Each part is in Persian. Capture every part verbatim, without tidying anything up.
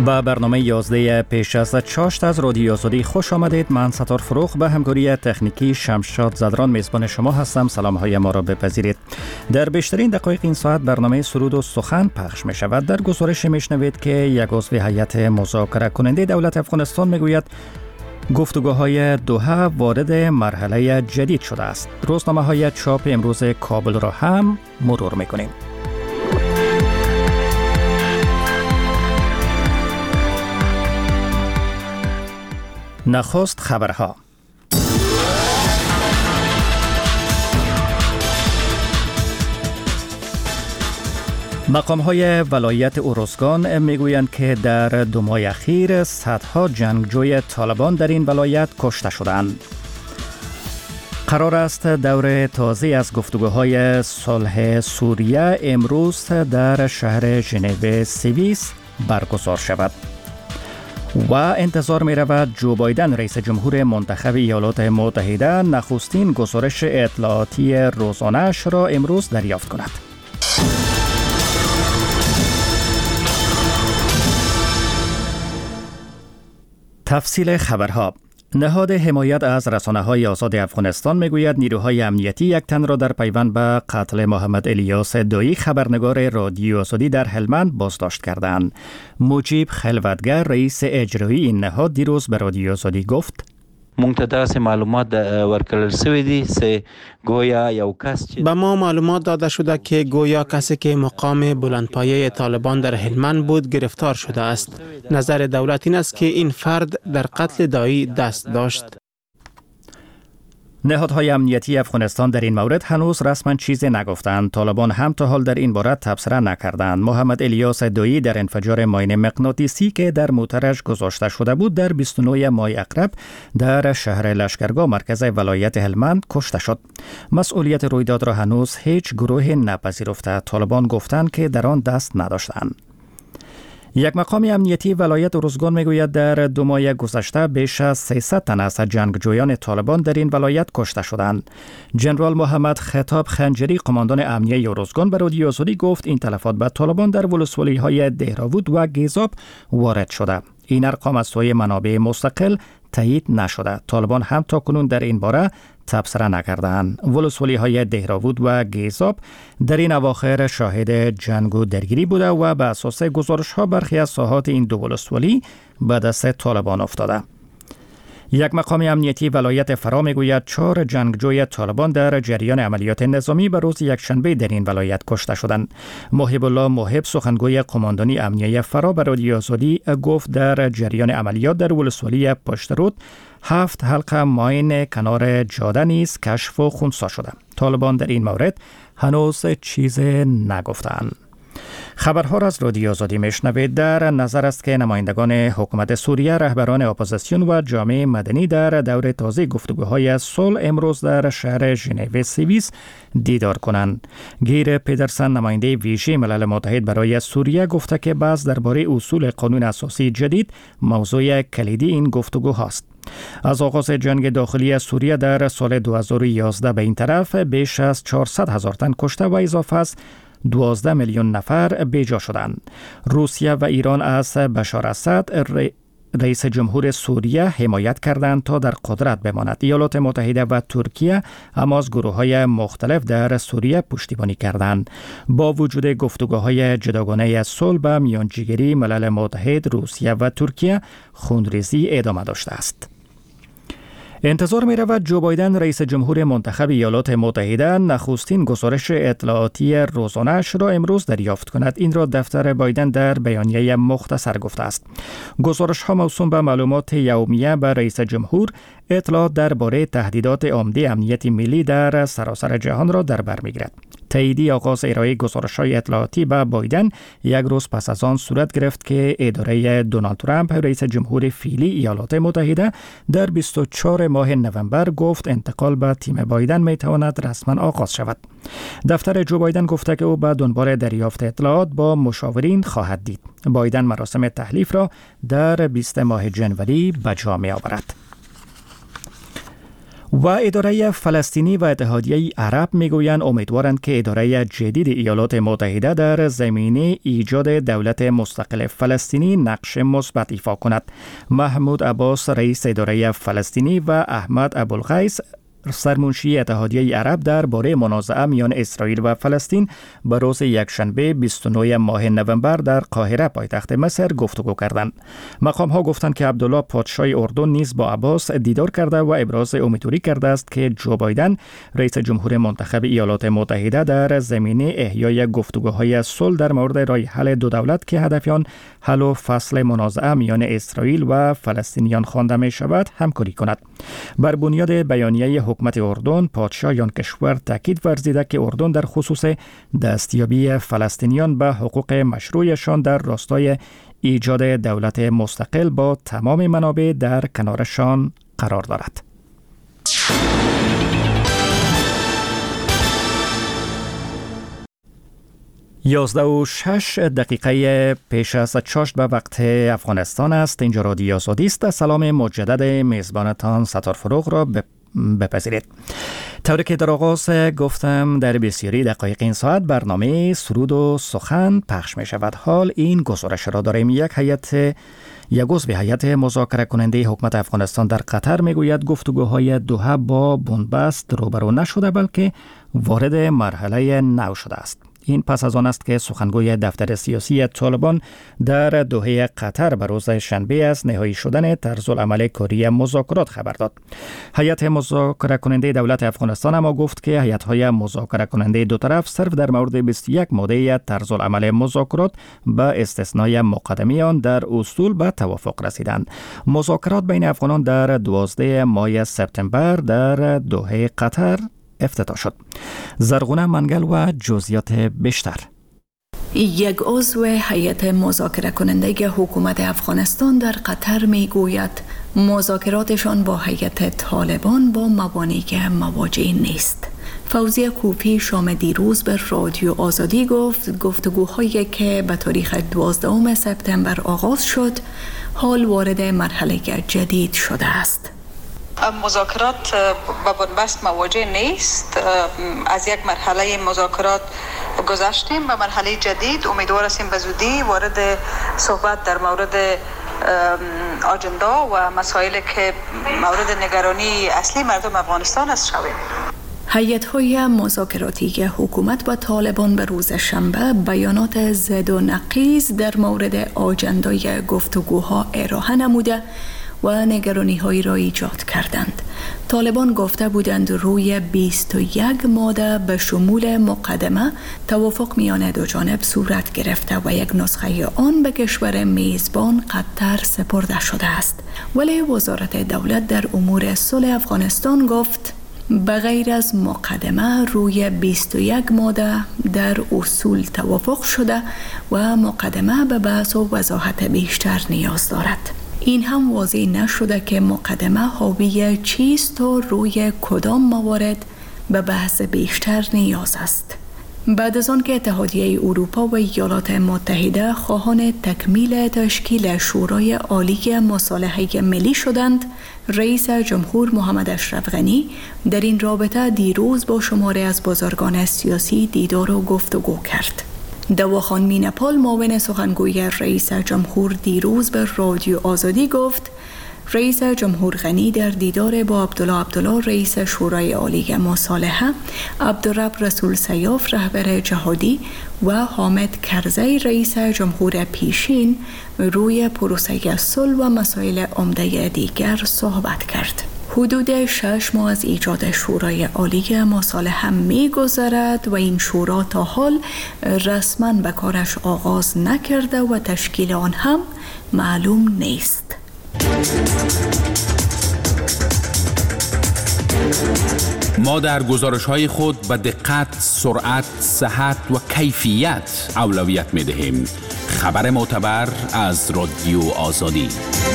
و برنامه یازده پیش از چاشت از رادیو آزادی خوش آمدید. من ستار فروغ به همکاری تکنیکی شمشاد زدران میزبان شما هستم. سلام های ما را بپذیرید. در بیشترین دقایق این ساعت برنامه سرود و سخن پخش می شود. در گزارش می شنوید که یک عضو هیئت مذاکره کننده دولت افغانستان می گوید گفتگوهای دوحه وارد مرحله جدید شده است. روزنامه های چاپ امروز کابل را هم مرور می کنیم. نخست خبرها. مقام‌های ولایت اروزگان میگویند که در دو ماه اخیر صدها جنگجوی طالبان در این ولایت کشته شدند. قرار است دور تازه از گفتگوهای صلح سوریه امروز در شهر ژنو سوئیس برگزار شود. و انتظار می رود جو بایدن رئیس جمهور منتخب ایالات متحده نخستین گزارش اطلاعاتی روزانه‌اش را امروز دریافت کند. تفصیل خبرها. نهاد حمایت از رسانه‌های آزاد افغانستان میگوید نیروهای امنیتی یک تن را در پیوند به قتل محمد الیاس دویی خبرنگار رادیو آزادی در هلمند بازداشت کردند. مجیب خلوتگر رئیس اجرایی این نهاد دیروز به رادیو آزادی گفت مونږ ته داسې معلومات ورکړل شوي دي چې گویا یو کس چې به ما معلومات داده شده که گویا کسی که مقام بلندپایه طالبان در هلمند بود گرفتار شده است. نظر دولت این است که این فرد در قتل دایی دست داشت. نهادهای امنیتی افغانستان در این مورد هنوز رسما چیزی نگفتند. طالبان هم تا حال در این باره تبصره نکردند. محمد الیاس دویی در انفجار ماین مغناطیسی که در موترش گذاشته شده بود در بیست و نه ماه اقرب در شهر لشکرگاه مرکز ولایت هلمند کشته شد. مسئولیت رویداد را هنوز هیچ گروه نپذیرفته. طالبان گفتند که در آن دست نداشتند. یک مقام امنیتی ولایت اروزگان میگوید در دو ماه گذشته بیش از سیصد تن از جنگجویان طالبان در این ولایت کشته شدند. جنرال محمد خطاب خنجری قماندان امنیه اروزگان به رادیو آزادی گفت این تلفات به طالبان در ولسوالی های دهراوود و گیزاب وارد شده. این ارقام از سوی منابع مستقل تایید نشده. طالبان هم تا کنون در این باره تبصره نکردند. ولسوالی های دهراوود و گیزاب در این اواخر شاهد جنگ و درگیری بوده و به اساس گزارش ها برخی از ساحات این دو ولسوالی به دست طالبان افتاده. یک مقام امنیتی ولایت فرا میگوید چهار جنگجوی طالبان در جریان عملیات نظامی به روز یکشنبه در این ولایت کشته شدند. محب الله محب سخنگوی قماندانی امنیه فرا به رادیو آزادی گفت در جریان عملیات در ولسوالی پشترود هفت حلقه ماین کنار جاده نیز کشف و خنثی شده. طالبان در این مورد هنوز چیز نگفتند. خبرها را از رادیو آزادی میشنوید. در نظر است که نمایندگان حکومت سوریه، رهبران اپوزیسیون و جامعه مدنی در دور تازه گفتگوهای صلح امروز در شهر ژنو سوئیس دیدار کنند. گیر پیدرسن نماینده ویژه ملل متحد برای سوریه گفته که بحث درباره اصول قانون اساسی جدید موضوع کلیدی این گفتگو هاست. از آغاز جنگ داخلی سوریه در سال دو هزار و یازده به این طرف بیش از چهارصد هزار تن کشته و اضافه از دوازده میلیون نفر بیجا شدند. روسیه و ایران از بشار اسد رئیس جمهور سوریه حمایت کردند تا در قدرت بماند. ایالات متحده و ترکیه اما از گروه‌های مختلف در سوریه پشتیبانی کردند. با وجود گفتگوهای جداگانه صلح به میانجیگری، ملل متحد، روسیه و ترکیه خونریزی ادامه داشته است. انتظار می رود جو بایدن رئیس جمهور منتخب ایالات متحده نخستین گزارش اطلاعاتی روزانه‌اش را امروز دریافت کند. این را دفتر بایدن در بیانیه مختصر گفته است. گزارش ها موسوم به معلومات یومیه به رئیس جمهور اطلاعات درباره تهدیدات عمده امنیت ملی در سراسر جهان را در بر می‌گیرد. تاییدی آغاز ارائه گزارش‌های اطلاعاتی به بایدن یک روز پس از آن صورت گرفت که اداره دونالد ترامپ رئیس جمهور فعلی ایالات متحده در بیست و چهارم ماه نوامبر گفت انتقال به تیم بایدن میتواند رسما آغاز شود. دفتر جو بایدن گفته که او به دنبال دریافت اطلاعات با مشاورین خواهد دید. بایدن مراسم تحلیف را در بیست ماه جنوری به جا می‌آورد. و اداره فلسطینی و اتحادیه عرب میگویند امیدوارند که اداره جدید ایالات متحده در زمینه ایجاد دولت مستقل فلسطینی نقش مثبت ایفا کند. محمود عباس رئیس اداره فلسطینی و احمد ابوالغیث سرمنشی اتحادیه عرب در باره منازعه میان اسرائیل و فلسطین به روز یکشنبه بیست و نه ماه نوامبر در قاهره پایتخت مصر گفتگو کردند. مقام ها گفتند که عبدالله پادشاه اردن نیز با عباس دیدار کرده و ابراز امیدواری کرده است که جو بایدن رئیس جمهور منتخب ایالات متحده در زمینه احیای گفتگوهای صلح در مورد راه حل دو دولت که هدف آن حل و فصل منازعه میان اسرائیل و فلسطینیان خوانده می شود همکاری کند. بر بنیاد بیانیه حکومت اردن، پادشاه آن کشور تاکید ورزیده که اردن در خصوص دستیابی فلسطینیان به حقوق مشروعشان در راستای ایجاد دولت مستقل با تمام منابع در کنارشان قرار دارد. یازده و شش دقیقه پیش از چاشت به وقت افغانستان است. اینجا رادیو آزادی است. سلام مجدد میزبانتان ستار فروغ را بپذیرید. طوری که در آغاز گفتم در بسیاری دقایق این ساعت برنامه سرود و سخن پخش می شود. حال این گزارش را داریم. یک هیئت یک عضو هیئت مذاکره کننده حکومت افغانستان در قطر میگوید گفتگوهای دوحه با بنبست روبرو نشده بلکه وارد مرحله نو شده است. این پس از آن است که سخنگوی دفتر سیاسی طالبان در دوحه قطر به روز شنبه از نهایی شدن طرزالعمل کاری مذاکرات خبر داد. هیئت مذاکره کننده دولت افغانستان اما گفت که هیئت‌های مذاکره کننده دو طرف صرف در مورد بیست و یک ماده طرزالعمل مذاکرات به استثنای مقدمه آن در اصول به توافق رسیدند. مذاکرات بین افغانان در دوازده ماه سپتامبر در دوحه قطر افتتاح شد. زرغونه منگل و جزئیات بیشتر. یک عضو هیئت مذاکره کننده حکومت افغانستان در قطر می گوید مذاکراتشان با هیئت طالبان با موانعی که مواجه نیست. فوزیه کوفی شام دیروز به رادیو آزادی گفت گفتگوهایی که به تاریخ دوازدهم سپتامبر آغاز شد حال وارد مرحله جدید شده است. مذاکرات با بنبست مواجه نیست. از یک مرحله مذاکرات گذشتیم به مرحله جدید. امیدوار هستیم به زودی وارد صحبت در مورد آجندا و مسائلی که مورد نگرانی اصلی مردم افغانستان است شویم. هیئت‌های مذاکراتی حکومت و طالبان به روز شنبه بیانات ضد و نقیض در مورد آجندای گفتگوها ارائه نموده و نگرانی‌هایی را ایجاد کردند. طالبان گفته بودند روی بیست و یک ماده به شمول مقدمه توافق میان دو جانب صورت گرفته و یک نسخه آن به کشور میزبان قطر سپرده شده است. ولی وزارت دولت در امور صلح افغانستان گفت به غیر از مقدمه روی بیست و یک ماده در اصول توافق شده و مقدمه به بحث و وضاحت بیشتر نیاز دارد. این هم واضح نشده که مقدمه حاوی چیست و روی کدام موارد به بحث بیشتر نیاز است. بعد از آن که اتحادیه اروپا و ایالات متحده خواهان تکمیل تشکیل شورای عالی مصالحه ملی شدند، رئیس جمهور محمد اشرف غنی در این رابطه دیروز با شماره از بزرگان سیاسی دیدار و گفتگو کرد. دواخان مینپال معاون سخنگوی رئیس جمهور دیروز به رادیو آزادی گفت رئیس جمهور غنی در دیدار با عبدالله عبدالله رئیس شورای عالی مصالحه، عبدالرب رسول سیاف رهبر جهادی و حامد کرزی رئیس جمهور پیشین روی پروسه صلح و مسائل عمده دیگر صحبت کرد. حدود شش ماه از ایجاد شورای عالی مصالحه می گذرد و این شورا تا حال رسما به کارش آغاز نکرده و تشکیل آن هم معلوم نیست. ما در گزارش‌های خود به دقت، سرعت، صحت و کیفیت اولویت می‌دهیم. خبر معتبر از رادیو آزادی.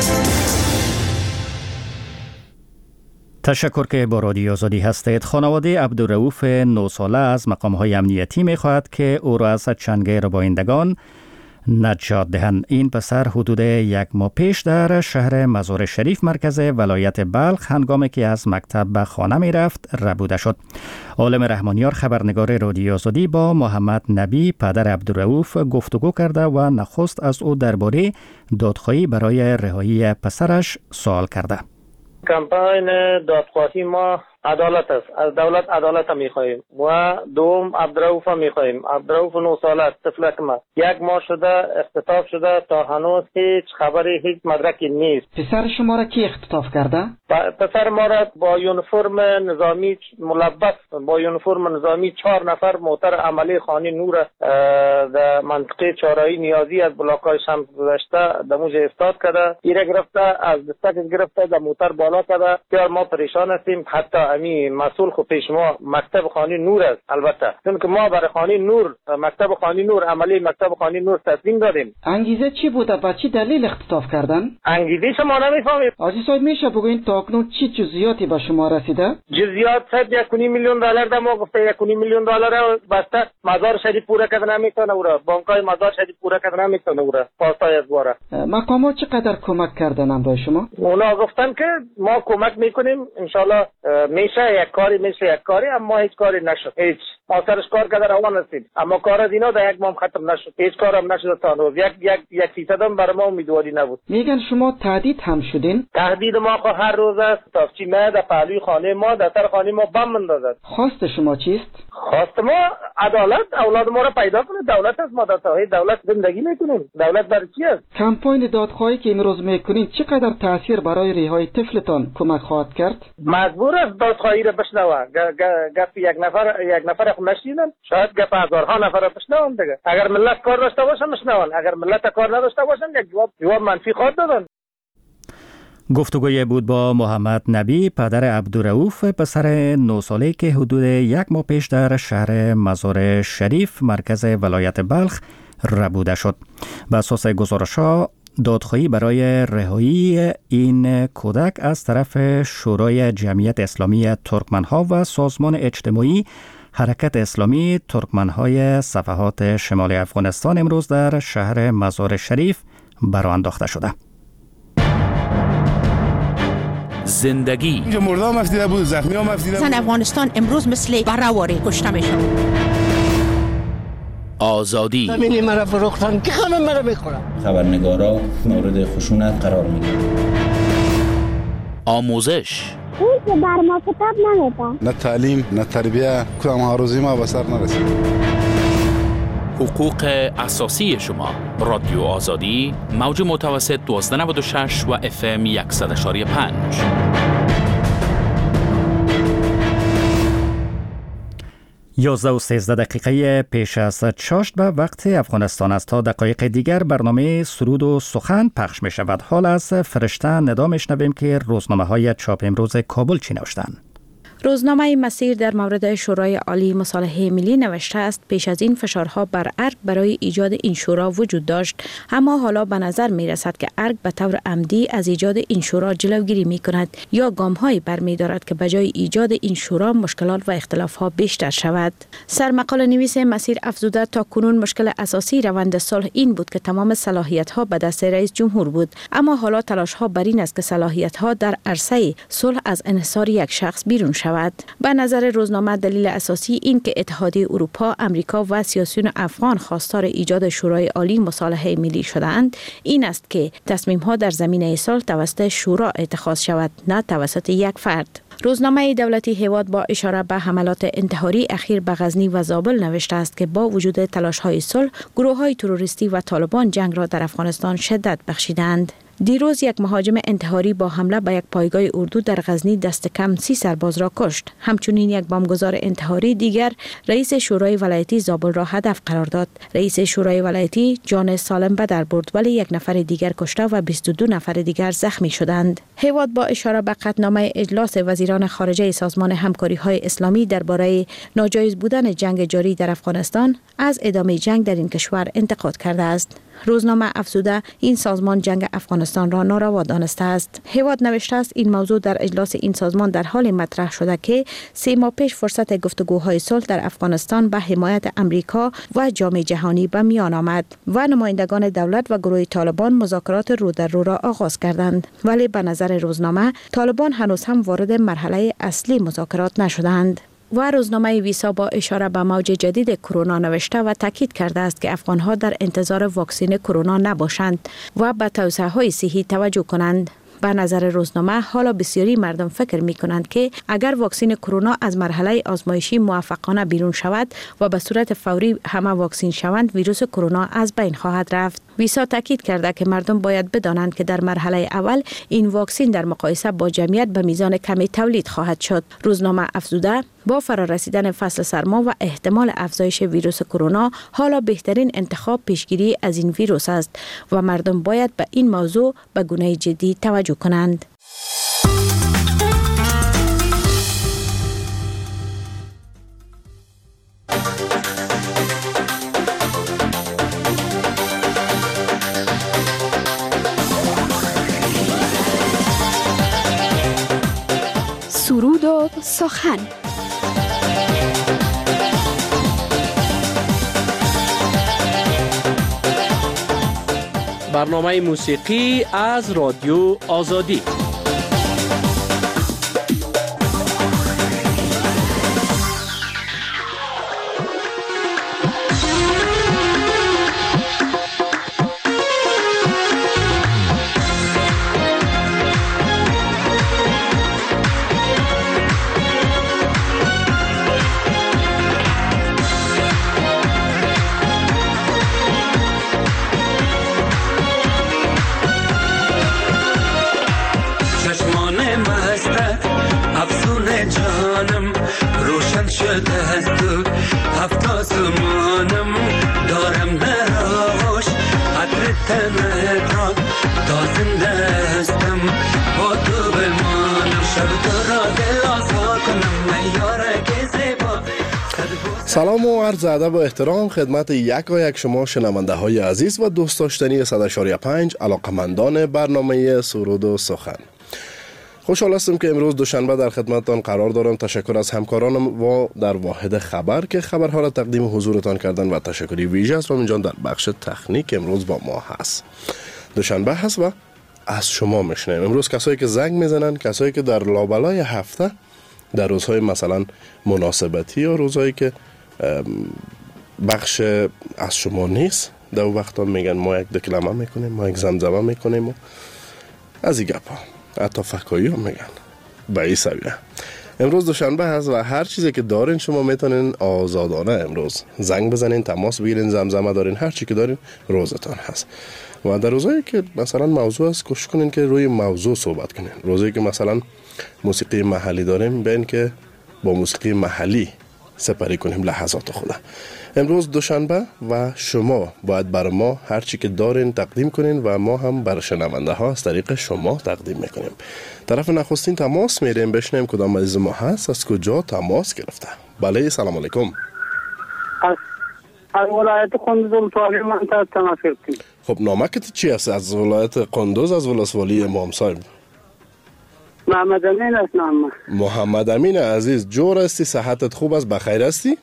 تشکر که با رادیو آزادی هستید. خانواده عبدالرؤوف نه ساله از مقام‌های امنیتی می‌خواهد که او را از چنگ ربایندگان نجات دهند. این پسر حدود یک ماه پیش در شهر مزار شریف مرکز ولایت بلخ هنگامی که از مکتب به خانه می رفت ربوده شد. عالم رحمانیار خبرنگار رادیو آزادی با محمد نبی پدر عبدالرؤوف گفتگو کرده و نخست از او درباره دادخواهی برای رهایی پسرش سوال کرده. کمپاین دادخواهی ما عدالت است. از دولت عدالت می‌خواهیم و دوم عبدالرؤوف می‌خواهیم. عبدالرؤوف نه ساله است، طفلک ما. یک ماه شده اختطاف شده، تا هنوز هیچ خبری، هیچ مدرکی نیست. پسر شما را کی اختطاف کرده؟ پسر ما را با یونیفرم نظامی ملبس با یونیفرم نظامی چهار نفر موتر عملی خانه نور در منطقه چهارراهی نیازی از بلاک‌های شمس گذشته در موج استاد کرده. ایره گرفته، از دستک گرفته، در موتر بالا کرده. بسیار ما پریشان هستیم. حتی امی مسئول خو پیش ما مکتب خانه نور است. البته چون که ما برای خانه نور مکتب خانه نور عملی مکتب خانه نور تصمیم دادیم. انگیزه چی بوده؟ با چه دلیل اختطاف کردن؟ انگیزه شما نمیفهمید. آجی صاحب میشه بگوین تا اکنون چی جزئیاتی به شما رسیده؟ جزئیات صد یک و نیم میلیون دلار ده ما گفته یک و نیم میلیون دلار بسته مزار شریف پورا کردن نمیتونه اورا بانکای مزار شریف پورا کردن نمیتونه اورا پاسای از واره. مقامات چقدر کمک کردن امروز شما؟ اونا گفتن که ما کمک میکنیم ان شاء الله میشه یک کاری میشه یک کاری، اما هیچ کاری نشد. هیچ ما سرش کار کرده روان هستیم اما کار از اینا در یک ماه ختم نشد. هیچ کارم نشد تا روز یک یک یک فیصد هم برای ما امیدواری نبود. میگن شما تهدید هم شدین؟ تهدید ما خو هر روز است. تافچی ما در پهلوی خانه ما در سر خانه ما بم اندازد. خواست شما چیست؟ خواست ما عدالت، اولاد ما را پیدا کنه. دولت است، ما در ساحه دولت زندگی میکنیم. دولت برای چی است؟ کمپاین دادخواهی که امروز میکنین چقدر تاثیر برای رهایی طفلتان کمک خواهد کرد؟ مجبور است دادخواهی را بشنوه. گپ یک نفر یک نفر خو نشینن، شاید گپ هزارها نفر بشنون دیگه. اگر ملت کار داشته باشن بشنون، اگر ملت کار نداشته باشن یک جواب جواب منفی خواهد دادن. گفتگوی بود با محمد نبی پدر عبدالرؤوف پسر نه ساله که حدود یک ماه پیش در شهر مزار شریف مرکز ولایت بلخ ربوده شد. بر اساس گزارش‌ها دادخواهی برای رهایی این کودک از طرف شورای جمعیت اسلامی ترکمنها و سازمان اجتماعی حرکت اسلامی ترکمنهای صفحات شمال افغانستان امروز در شهر مزار شریف برآ انداخته شده. زندگی اینجا مرده هم افتیده بود، زخمی هم افتیده بود. زن افغانستان امروز مثل برهواری کشته میشن. آزادی زمینی مرا فروختن که همه مرا بخورن. خبرنگارا مورد خشونت قرار میگیرن. آموزش اون که بر ما کتاب نمیدن. نه تعلیم نه تربیه، کدام ها روزی ما به سر نرسید. حقوق اساسی شما. رادیو آزادی موج متوسط دوازده نود و شش و اف ام صد و پنج. یازده و سیزده دقیقه پیش از چاشت به وقت افغانستان است. تا دقایق دیگر برنامه سرود و سخن پخش می شود. حال از فرشته ندا می شنویم که روزنامه های چاپ امروز کابل چی نوشتند. روزنامه مسیر در مورد شورای عالی مصالحه ملی نوشته است پیش از این فشارها بر ارگ برای ایجاد این شورا وجود داشت، اما حالا به نظر می رسد که ارگ به طور عمدی از ایجاد این شورا جلوگیری می کند یا گام‌هایی برمی دارد که بجای ایجاد این شورا مشکلات و اختلاف‌ها بیشتر شود. سرمقاله نویس مسیر افزوده تا کنون مشکل اساسی روند صلح این بود که تمام صلاحیت‌ها به دست رئیس جمهور بود، اما حالا تلاش‌ها بر این است که صلاحیت‌ها در عرصه صلح از انحصار یک شخص بیرون شود. به نظر روزنامه دلیل اساسی این که اتحادیه اروپا، امریکا و سیاسیون افغان خواستار ایجاد شورای عالی مصالحه ملی شده‌اند این است که تصمیم‌ها در زمینه صلح توسط شورا اتخاذ شود، نه توسط یک فرد. روزنامه دولتی هیواد با اشاره به حملات انتحاری اخیر به غزنی و زابل نوشته است که با وجود تلاش‌های صلح، گروه‌های تروریستی و طالبان جنگ را در افغانستان شدت بخشیدند. دیروز یک مهاجم انتحاری با حمله به یک پایگاه اردو در غزنی دست کم سی سرباز را کشت. همچنین یک بمبگذار انتحاری دیگر رئیس شورای ولایتی زابل را هدف قرار داد. رئیس شورای ولایتی جان سالم به در برد ولی یک نفر دیگر کشته و بیست و دو نفر دیگر زخمی شدند. هیواد با اشاره به قطعنامه اجلاس وزیران خارجه سازمان همکاری‌های اسلامی درباره ناجایز بودن جنگ جاری در افغانستان از ادامه جنگ در این کشور انتقاد کرده است. روزنامه افزوده این سازمان جنگ افغانستان افغانستان را ناروا دانسته است. هیواد نوشته است این موضوع در اجلاس این سازمان در حال مطرح شده که سه ماه پیش فرصت گفتگوهای صلح در افغانستان به حمایت امریکا و جامعه جهانی به میان آمد و نمایندگان دولت و گروه طالبان مذاکرات رو در رو را آغاز کردند، ولی به نظر روزنامه طالبان هنوز هم وارد مرحله اصلی مذاکرات نشدند. و روزنامه ویسا با اشاره به موج جدید کرونا نوشته و تاکید کرده است که افغانها در انتظار واکسن کرونا نباشند و به توصیه های صحی توجه کنند. به نظر روزنامه حالا بسیاری مردم فکر می کنند که اگر واکسن کرونا از مرحله آزمایشی موفقانه بیرون شود و به صورت فوری همه واکسن شوند، ویروس کرونا از بین خواهد رفت. ویسا تاکید کرده که مردم باید بدانند که در مرحله اول این واکسن در مقایسه با جمعیت به میزان کمی تولید خواهد شد. روزنامه افزوده با فرارسیدن فصل سرما و احتمال افزایش ویروس کرونا، حالا بهترین انتخاب پیشگیری از این ویروس است و مردم باید به این موضوع به گونه جدی توجه کنند. سرود و سخن. برنامه موسیقی از رادیو آزادی. سلام و عرض ادب و احترام خدمت یک و یک شما شنونده های عزیز و دوست داشتنی صد و چهار و پنج علاقمندان برنامه سرود و سخن. خوشحال هستم که امروز دوشنبه در خدمتتان قرار دارم. تشکر از همکارانم و در واحد خبر که خبرها را تقدیم حضورتان کردن و تشکری ویژه از رامین جان در بخش تکنیک امروز با ما هست. دوشنبه هست و از شما میشنیم. امروز کسایی که زنگ میزنن، کسایی که در لابلای هفته در روزهای مثلا مناسبتی یا روزهایی که بخش از شما نیست، در وقتا میگن ما یک دکلمه میکنیم، ما یک زمزمه میکنیم و از این گپا حتی فکایی هم میگن به این سویه. امروز دوشنبه هست و هر چیزی که دارین شما میتونین آزادانه امروز زنگ بزنین، تماس بگیرین، زمزمه دارین، هر چی که دارین روزتان هست. و در روزایی که مثلا موضوع است کوشش کنین که روی موضوع صحبت کنین. روزایی که مثلا موسیقی محلی داریم بین که با موسیقی محلی سپری کنیم لحظات خدا. امروز دوشنبه و شما باید بر ما هر چی که دارین تقدیم کنین و ما هم بر شنونده ها از طریق شما تقدیم میکنیم. طرف نخستین تماس میریم بشنیم کدام عزیز ما هست، از کجا تماس گرفته. بله سلام علیکم. از از ولایت قندوز ولسوالی منطقه تماس گرفتیم. خب نامکت چی است از ولایت قندوز از ولسوالی امام صاحب؟ محمد امین است نام. محمد امین عزیز، جور هستی؟ صحتت خوب است؟ بخیر هستی؟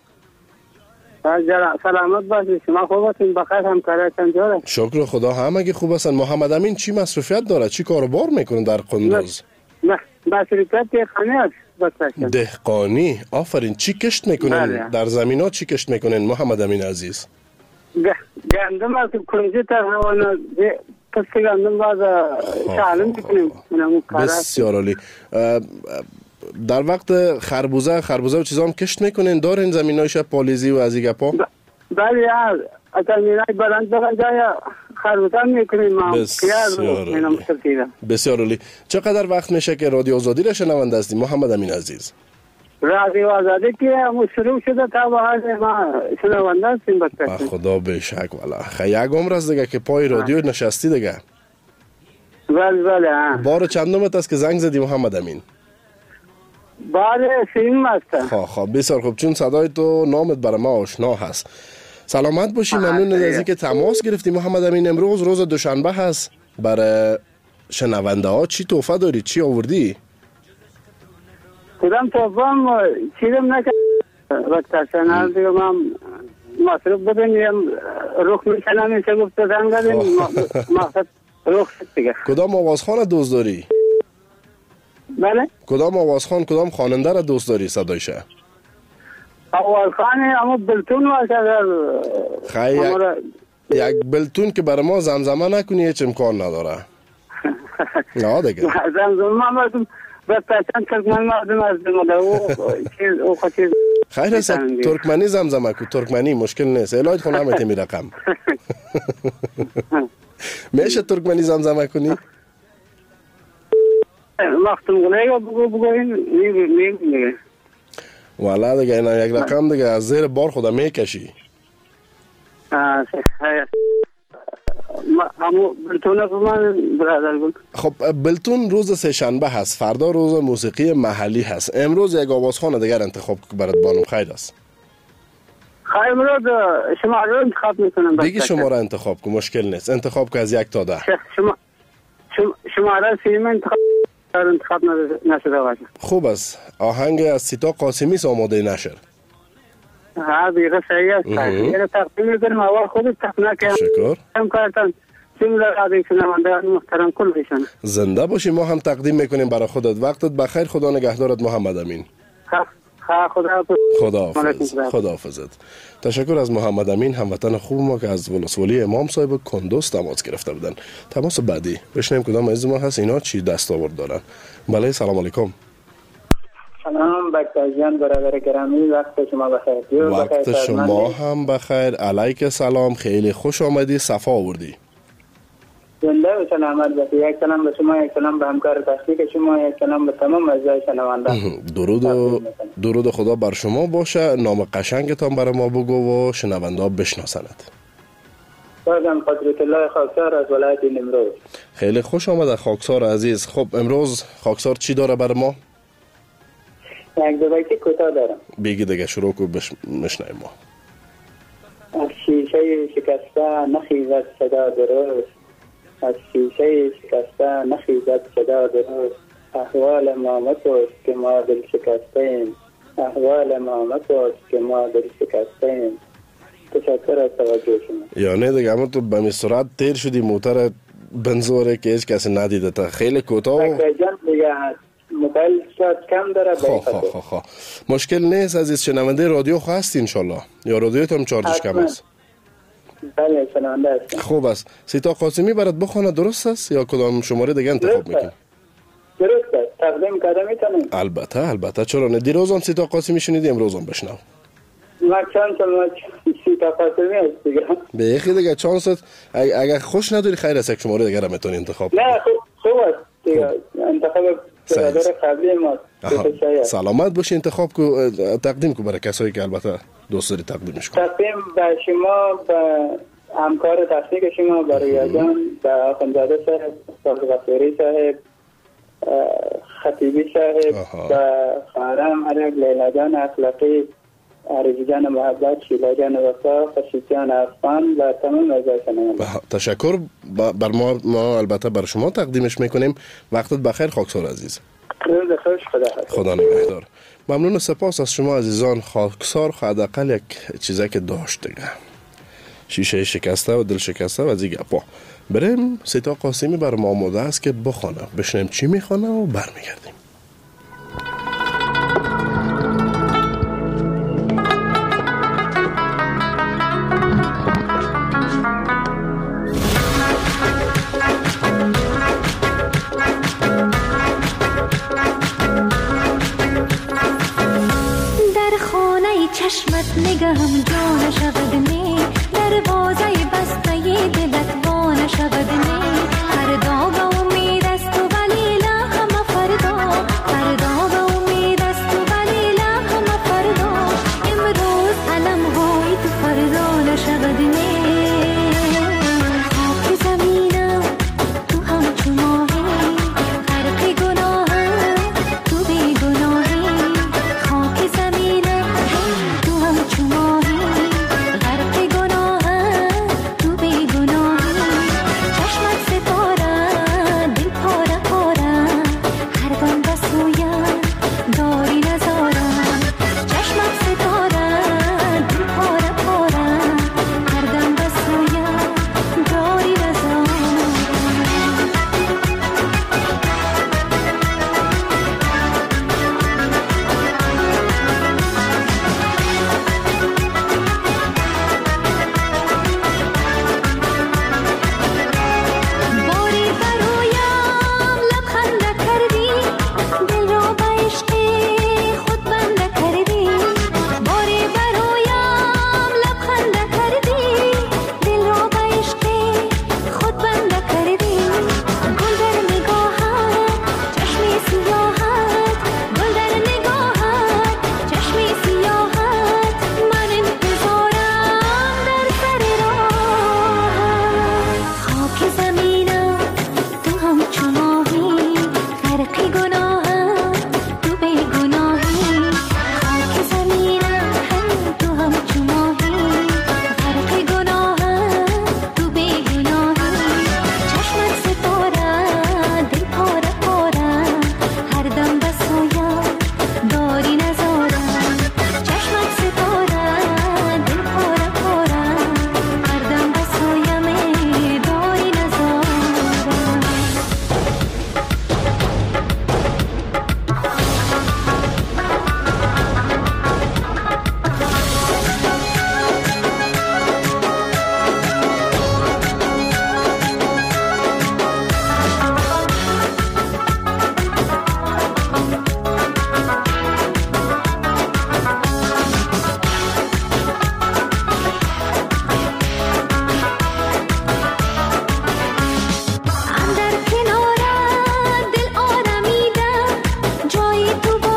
سلامت باشی، شما خوب هستین؟ بخیر؟ همکارتان جور است؟ شکر خدا همگی خوب هستن. محمد امین چی مصروفیت داره؟ چی کاروبار میکنه در قندوز؟ مصروفیت دهقانی است. دهقانی؟ آفرین. چی کشت میکنین؟ در زمین ها چی کشت میکنین محمد امین عزیز؟ گندم است، کنجی تر پس گندم باز شعلم میکنیم. بسیار عالی. در وقت خربوزه خربوزه و چیزا هم کشت میکنین؟ دارین زمینایش پالیزی و از این گپا؟ بله از زمینای بلند بلند جای خربوزه میکنیم. بسیار عالی. چقدر وقت میشه که رادیو آزادی را شنونده هستی محمد امین عزیز؟ رادیو آزادی که شروع شده تا به حال ما شنونده هستیم. به خدا بشک والا. خیلی یک عمر است دیگه که پای رادیو نشستی دیگه. بله بله. بار چندمت است که زنگ زدی محمد امین؟ بار سیم است. خب خب بسیار خوب، چون صدای تو نامت برای ما آشنا هست. سلامت باشی، ممنون از اینکه تماس گرفتی محمد امین. امروز روز دوشنبه هست. برای شنونده ها چی تحفه داری؟ چی آوردی؟ کدام تحفه هم چیزم نکرد وقت شنال دیگه من مصروف بدنیم روخ میشنم میشه گفت زنگ دادیم مقصد روخ شد دیگه. کدام آوازخان دوست داری؟ بله؟ کدام آوازخان کدام خواننده را دوست داری صدایشه؟ آوازخان اما بلتون واشه اگر خیلی یک بلتون که برای ما زمزمه نکنی هیچ امکان نداره. نه دیگه زمزمه مردم بس پسند ترکمن مردم از دمده او چیز او خود چیز خیر است ترکمنی زمزمه کو ترکمنی مشکل نیست الهی خونه همه تیمی رقم میشه ترکمنی زمزمه کنی؟ مختم گونه بگو بگو این میگه میگه والا دیگه اینا یک رقم دیگه از زیر بار خدا میکشی. آه خیر همو بلتون من برادر گل. خب بلتون روز سه شنبه هست، فردا روز موسیقی محلی هست. امروز یک آوازخوان دیگر انتخاب برات بانو خیر است. خیر امروز شما رو انتخاب میکنم. دیگه شما را انتخاب کن مشکل نیست. انتخاب که از یک تا ده. شما شما را سیم انتخاب انتخاب نشده باشه. خوب است. آهنگ از سیتا قاسمی آماده نشر. ها دیگه صحیح است. یعنی تقدیم میکنم اول خودت تقنا که شکر. هم کارتان سیم رادیو شنوندگان محترم کل بشن. زنده باشی. ما هم تقدیم میکنیم برای خودت. وقتت بخیر. خدا نگهدارت محمد امین. ها خدا خداحافظ. خداحافظت. تشکر از محمد امین هموطن خوب ما که از ولسوالی امام صاحب کندوز تماس گرفته بودن. تماس بعدی بشنیم کدام از ما هست اینا چی دست آورد دارن. بله سلام علیکم. سلام بکتاجیان برادر گرامی وقت شما بخیر. وقت شما هم بخیر. علیک سلام. خیلی خوش آمدی. صفا آوردی. زنده و سلامت باشی. یک سلام به شما، یک سلام به همکار تحقیق شما، یک سلام به تمام اعضای شنونده. درود و درود خدا بر شما باشه. نام قشنگتان برای ما بگو و شنونده ها بشناسند. بازم قدرت الله خاکسار از ولایت نیمروز. خیلی خوش آمد خاکسار عزیز. خب امروز خاکسار چی داره برای ما؟ یک دو بیتی کوتاه دارم. بگی دیگه شروع کو بشنویم ما. از شیشه شکسته نخیزد صدا درست، از شیشه شکسته نخیزد صدا درست، احوال ما مپرس که ما دل شکسته ایم، احوال ما مپرس که ما دل شکسته ایم. تشکر از توجه شما. یعنی دیگه اما تو به می سرعت تیر شدی موتر بنزوره که هیچ کسی ندیده تا خیلی کوتاه و جان دیگه موبایل شاید کم داره. خواه خواه خواه خواه مشکل نیست عزیز. شنونده رادیو هستی انشالله یا رادیوت هم چارجش کم است؟ بله شنونده هستم. خوب است. سیتا قاسمی برات بخونه درست است یا کدام شماره دیگه انتخاب میکنی؟ درست است. تقدیم کرده میتونیم؟ البته البته چرا نه. دیروز هم سیتا قاسمی شنیدی امروز هم بشنو. ما چند تا ما سیتا قاسمی است دیگه. به یکی دیگه چانست اگر خوش نداری خیر است یک شماره دیگه را میتونی انتخاب نه خوب خوب است دیگه. انتخاب برادر قبلی ما. سلامت باشی. انتخاب کو تقدیم کو برای کسایی که البته دوست داری تقدیمش کنی. تقدیم به شما، به همکار تحقیق شما، برای جان، به آخوندزاده صاحب، استاد غفوری صاحب، خطیبی صاحب، به خانم عرق، لیلا جان اخلاقی، عرضی جان محبت، شیلا جان وفا، خشید جان افغان و تمام اعضای شنونده. تشکر. بر ما ما البته بر شما تقدیمش میکنیم. وقتت بخیر خاکسار عزیز. روز خوش. خدا خدا نگهدار. ممنون و سپاس از شما عزیزان. خاکسار حداقل یک چیزی که داشت دیگه. شیشه شکسته و دل شکسته و از این گپا. بریم سیتا قاسمی بر ما آماده است که بخونه. بشنیم چی میخونه و برمیگردیم. چشمت نگهم جا نشود نی، دروازه بسته دلت وا نشود نی. فردا به امید است و ولی لا همه فردا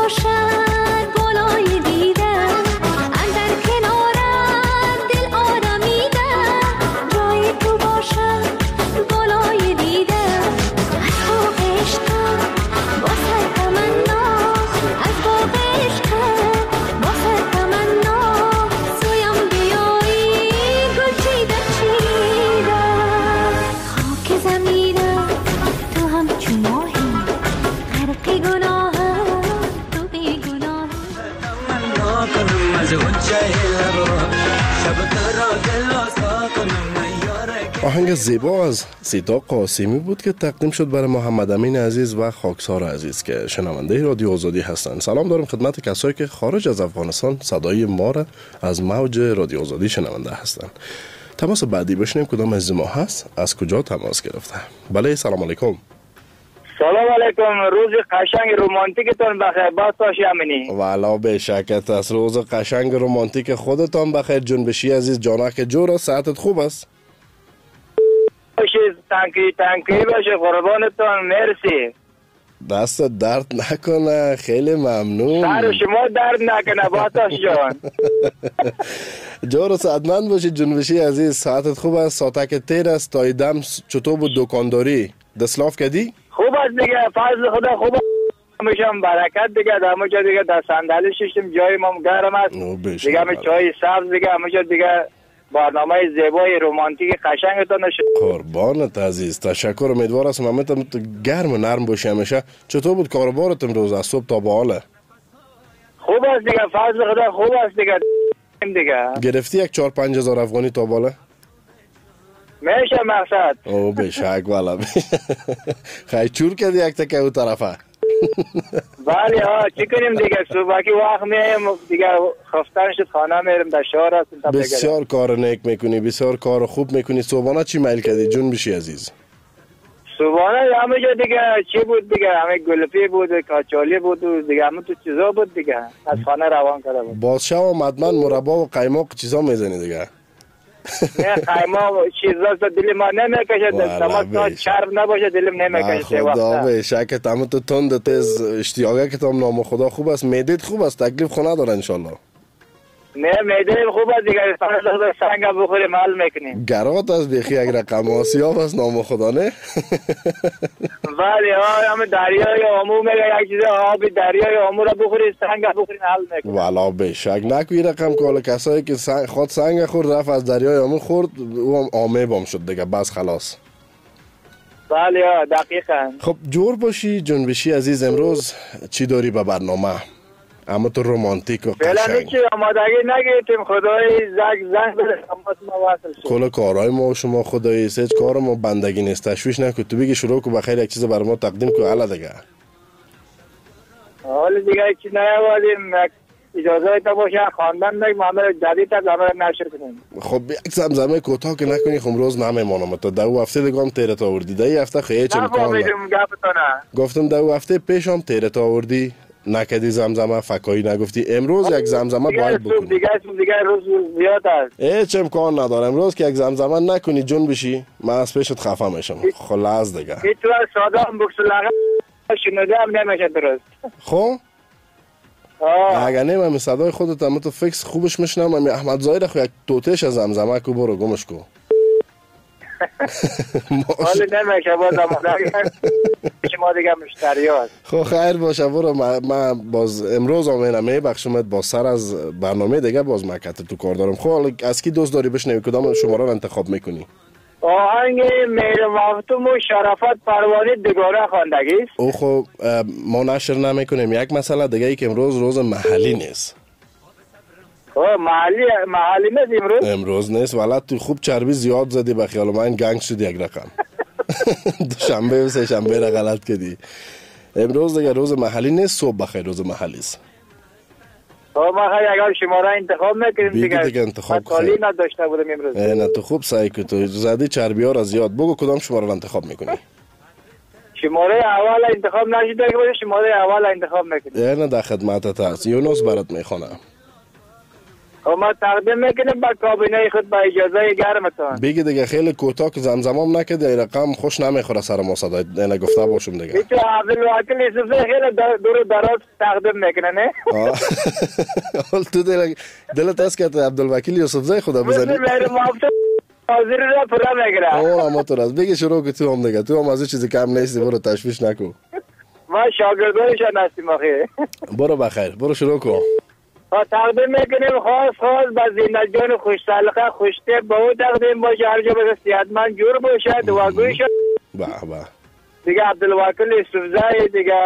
باشد بالای دیدن اندر کنارت دل آرمیده جای تو باشد بالای دیدن از باغ عشقم واسه تمنا از باغ عشقم واسه تمنا سویم بیایی گل چیده چیده خاک زمینم تو هم چون ماهی غرق گناهم تو بی گناه تمنا کنم از اونچه لبا شب ترا دل آسا کنم آهنگ زیبا از سیتا قاسمی بود که تقدیم شد برای محمد امین عزیز و خاکسار عزیز که شنونده رادیو آزادی هستند. سلام دارم خدمت کسایی که خارج از افغانستان صدای ما را از موج رادیو آزادی شنونده هستند. تماس بعدی بشنیم کدام از ما هست، از کجا تماس گرفته. بله سلام علیکم. سلام علیکم، روز قشنگ رومانتیکتون بخیر باش امینی. والا به شکت است، روز قشنگ رومانتیک خودتان بخیر جنبشی عزیز. جانک جورا ساعتت خوب است؟ باشید تنکی تنکی باشه قربانتون، مرسی. دست درد نکنه، خیلی ممنون. سر شما درد نکنه باتاش جان. جور سعدمند باشید جنبشی عزیز. ساعتت خوب است؟ ساعتک تیر است. تا دم چطور بود دکانداری؟ دستلاف کردی؟ خوب است دیگه، فضل خدا خوب است. میشم برکت دیگه، در همونجا دیگه در صندلی ششتیم، جای ما گرم است دیگه، همه چای سبز دیگه، همونجا دیگه برنامه زیبای رومانتیک قشنگتون نشه. قربانت عزیز، تشکر. امیدوار هستم همه گرم و نرم باشه همیشه. چطور بود کاربارت امروز از صبح تا به حالا؟ خوب است دیگه، فضل خدا خوب است دیگه دیگه. گرفتی یک چهار پنج هزار افغانی تا بالا؟ میشه مقصد. او بشک والا. خیلی چور کردی یک تکه او طرفه. بله ها چی کنیم دیگه، صبح که وقت میایم دیگه خفتن شد خانه میرم در شهر هستیم. بسیار کار نیک میکنی، بسیار کار خوب میکنی. صبحانه چی میل کردی جون بشی عزیز؟ صبحانه همه جا دیگه چی بود دیگه، همه گلپی بود، کاچالی بود دیگه، همه تو چیزا بود دیگه، از خانه روان کرده بود. بازشو و مدمن مربا و قیماق چیزا میزنی دیگه؟ نه قیماق چیزا دل ما نمیکشه، تمام چرب نباشه دلم نمیکشه. خدا به شکت همه تو تند تیز اشتیاقه که تام نام خدا خوب است. معدت خوب است، تکلیف خو نداره انشالله؟ نه معده خوب است دیگه، فردا سنگ بخوریم حل میکنیم. گرات از بیخی یک رقم آسیاب است نام خدا نه؟ بله ها، همه دریای آمو میگه یک چیز آب دریای آمو را بخورید سنگ بخورید حل میکنیم. والا به شک نکوی رقم که حالا کسایی که سنگ خود سنگ خورد رفت از دریای آمو خورد او هم آمه بام شد دیگه، بس خلاص. بله ها دقیقاً. خب جور باشی جنبشی عزیز، امروز چی داری به برنامه؟ اما تو رومانتیک و قشنگ. فعلا هیچی آمادگی نگیریم، خدای زنگ زنگ بده ما واصل شد. کل کارهای ما و شما خدایی هیچ کار ما بندگی نیست. تشویش نکن، تو بگی شروع کو بخیر یک چیز برای ما تقدیم کو حالا دیگه. حالا دیگه چی نیاوردیم، اجازه تا باشه خواندن دیگه معامله جدید تا زمان نشر کنیم. خب یک زمزمه کوتاه که نکنی خب روز نمیمونم. تا دو هفته دیگه هم تیرت آوردی. دی هفته خیلی چم کار. گفتم دو هفته پیشم تیرت آوردی. نکدی زمزمه فکایی نگفتی. امروز یک زمزمه باید بکنی. دیگه دیگه روز زیاد است. هیچ امکان نداره امروز که یک زمزمه نکنی جون بشی من از پیشت خفه میشم. خلاص دیگه. هیچ وقت ساده هم بکس لغت شنوده هم نمیشه درست. خب اگر نیم همی صدای خودت هم تو فکس خوبش میشنم. همی احمد زایر خو یک توتش از زمزمه کو برو گمش کو. حالا نمیشه باز شما دیگه مشتری هست. خب خیر باشه برو. من باز امروز آمینم میبخشمت با سر از برنامه دیگه باز مکت تو کار دارم. خب حالا از کی دوست داری بشنوی کدام شماره رو انتخاب میکنی؟ آهنگ مهر مفتوم و شرافت پروانه دگاره خواندگی است. او خب ما نشر نمیکنیم. یک مسئله دیگه ای که امروز روز محلی نیست. اوه محلی محلی نیست امروز؟ امروز نیست ولی تو خوب چربی زیاد زدی به خیال من گنگ شدی یک رقم. دوشنبه و سه شنبه را غلط کردی. امروز دیگه روز محلی نیست. صبح بخیر روز محلی است. خب ما خیلی اگر شماره انتخاب میکنیم دیگه. دیگه انتخاب خیلی نداشته بودم امروز. نه تو خوب سعی که تو زدی چربی ها را زیاد. بگو کدام شماره را انتخاب میکنی؟ شماره اول انتخاب نشده که باشه شماره اول انتخاب میکنی. نه در خدمتت هست. یونس برات میخوانم. و ما تقدیم میکنیم با کابینه خود با اجازه گرمتان. بگی دیگه خیلی کوتاه که زمزمام نکرده این رقم خوش نمیخوره سر ما صدای اینا گفته باشم دیگه. بیچو عبدالوکیل یوسفزی خیلی دور دراز تقدیم میکنه نه؟ حال تو دل دلت است که عبدالوکیل یوسفزی خدا بزنی. میره موافق حاضر را پورا میگیره. اوه اما تو راست بگی شروع که تو هم دیگه تو هم از چیزی کم نیستی برو تشویش نکو. ما شاگردانشان هستیم آخه. برو بخیر برو شروع کن. تقدیم میکنیم خاص خاص با زینت جان خوش سلقه خوشته با او تقدیم باشه هر جا بسه صحتمند جور باشه دعاگوی شد. به به. دیگه عبدالوکیل یوسفزی دیگه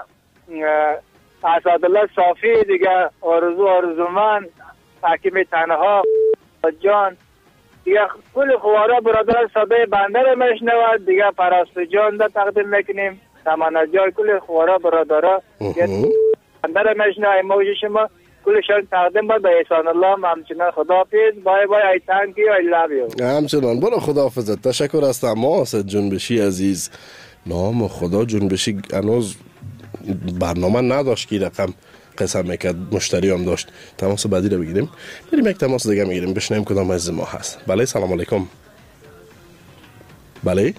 اسعدالله صافی دیگه آرزو آرزومند حکیم تنها جان دیگه کل خوارا برادر صدای بنده رو میشنود دیگه پرستو جان دا تقدیم میکنیم تمنا جان کل خوارا برادرها بنده رو میشنود موج شما کلشان تقدیم باید به احسان الله همچنان خداحافظ بای بای ای تانک یو ای لوف یو همچنان برو خداحافظت تشکر از تماست جنبشی عزیز نام خدا جنبشی هنوز برنامه نداشت که رقم قسم میکرد مشتری هم داشت تماس بعدی رو بگیریم بریم یک تماس دیگه میگیریم بشنیم کدام از ما هست بله سلام علیکم بله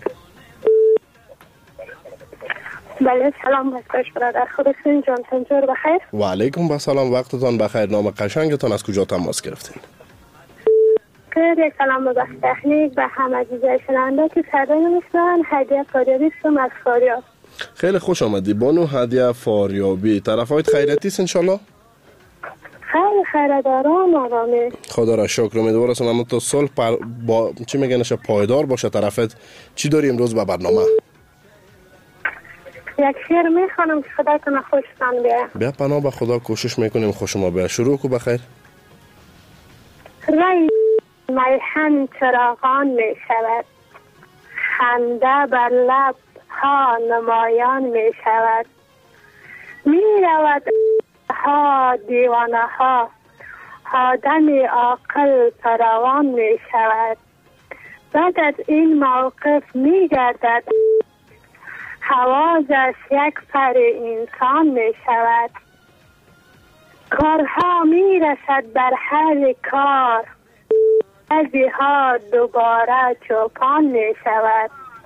بله سلام بسکش برادر خودتون جان تنجور بخیر و علیکم با سلام وقتتان بخیر نام قشنگتان از کجا تماس گرفتین خیر یک سلام به بخش تکنیک به همه دیگه شنونده که صدای نمیشنن هدیه فاریابی هستم از فاریاب خیلی خوش آمدی بانو هدیه فاریابی طرفایت خیرتی است انشالله خیلی خیرداران آرامی خدا را شکر امیدوار هستم اما تو صلح پر... با چی میگنش پایدار باشه طرفت چی داری امروز به برنامه یک شعر میخوانم که خدا کنه خوشتان بیه بیا پناه به خدا کوشش میکنیم خوش ما بیا شروع کو بخیر رای میهن چراغان میشود خنده بر لب ها نمایان میشود میرود ها دیوانه ها آدم عاقل فراوان میشود بعد از این موقف میگردد حوازش یک پر انسان می شود کارها می رسد بر حل کار بعضی ها دوباره چوپان می شود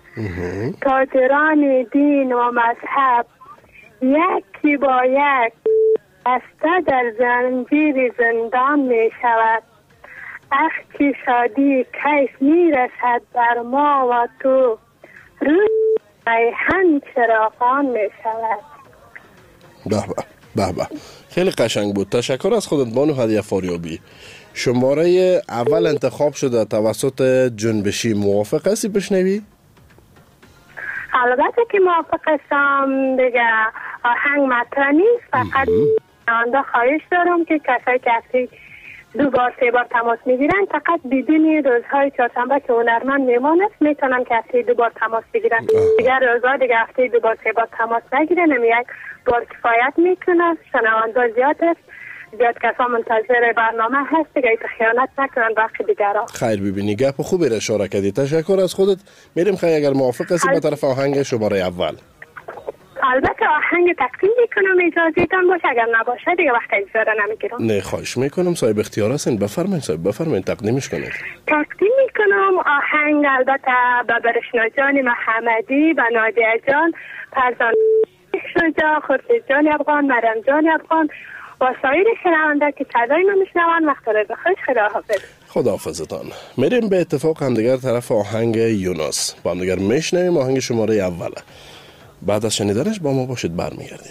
تاجران دین و مذهب یکی با یک بسته در زنجیر زندان می شود اخچی شادی کیف می رسد بر ما و تو روی میهن چراغان می شود به به به خیلی قشنگ بود تشکر از خودت بانو هدیه فاریابی شماره اول انتخاب شده توسط جنبشی موافق هستی بشنوی؟ البته که موافق هستم دیگه آهنگ مطرح نیست فقط آنده خواهش دارم که کسایی که هفته دو بار سه بار تماس میگیرن فقط بدون روزهای چهارشنبه که هنرمند میمان است میتونن که هفته دو بار تماس بگیرن دیگر روزها دیگه هفته دو بار سه بار تماس نگیرن نمی یک بار کفایت میکنه شنونده زیاد است زیاد کسا منتظر برنامه هست دیگه ایت خیانت نکنن باقی دیگرها خیر ببینی گپ خوبی را اشاره کردی تشکر از خودت میریم خیلی اگر موافق هستی به طرف آهنگ شماره اول البته آهنگ تقدیم میکنم اجازه تان باشه اگر نباشه دیگه وقت اجازه نمیگیرم نه خواهش میکنم صاحب اختیار هستین بفرمایید صاحب بفرمایید تقدیمش کنید تقدیم میکنم آهنگ البته به برشنا جان محمدی به نادیه جان پرزان شجاع خورشید جان افغان مریم جان افغان و سایر شنونده که صدای ما میشنون وقت را بخیر خداحافظ خداحافظتان میریم به اتفاق همدیگر طرف آهنگ یونس با همدیگر میشنویم آهنگ شماره اوله بعد از شنیدنش با ما باشید برمیگردیم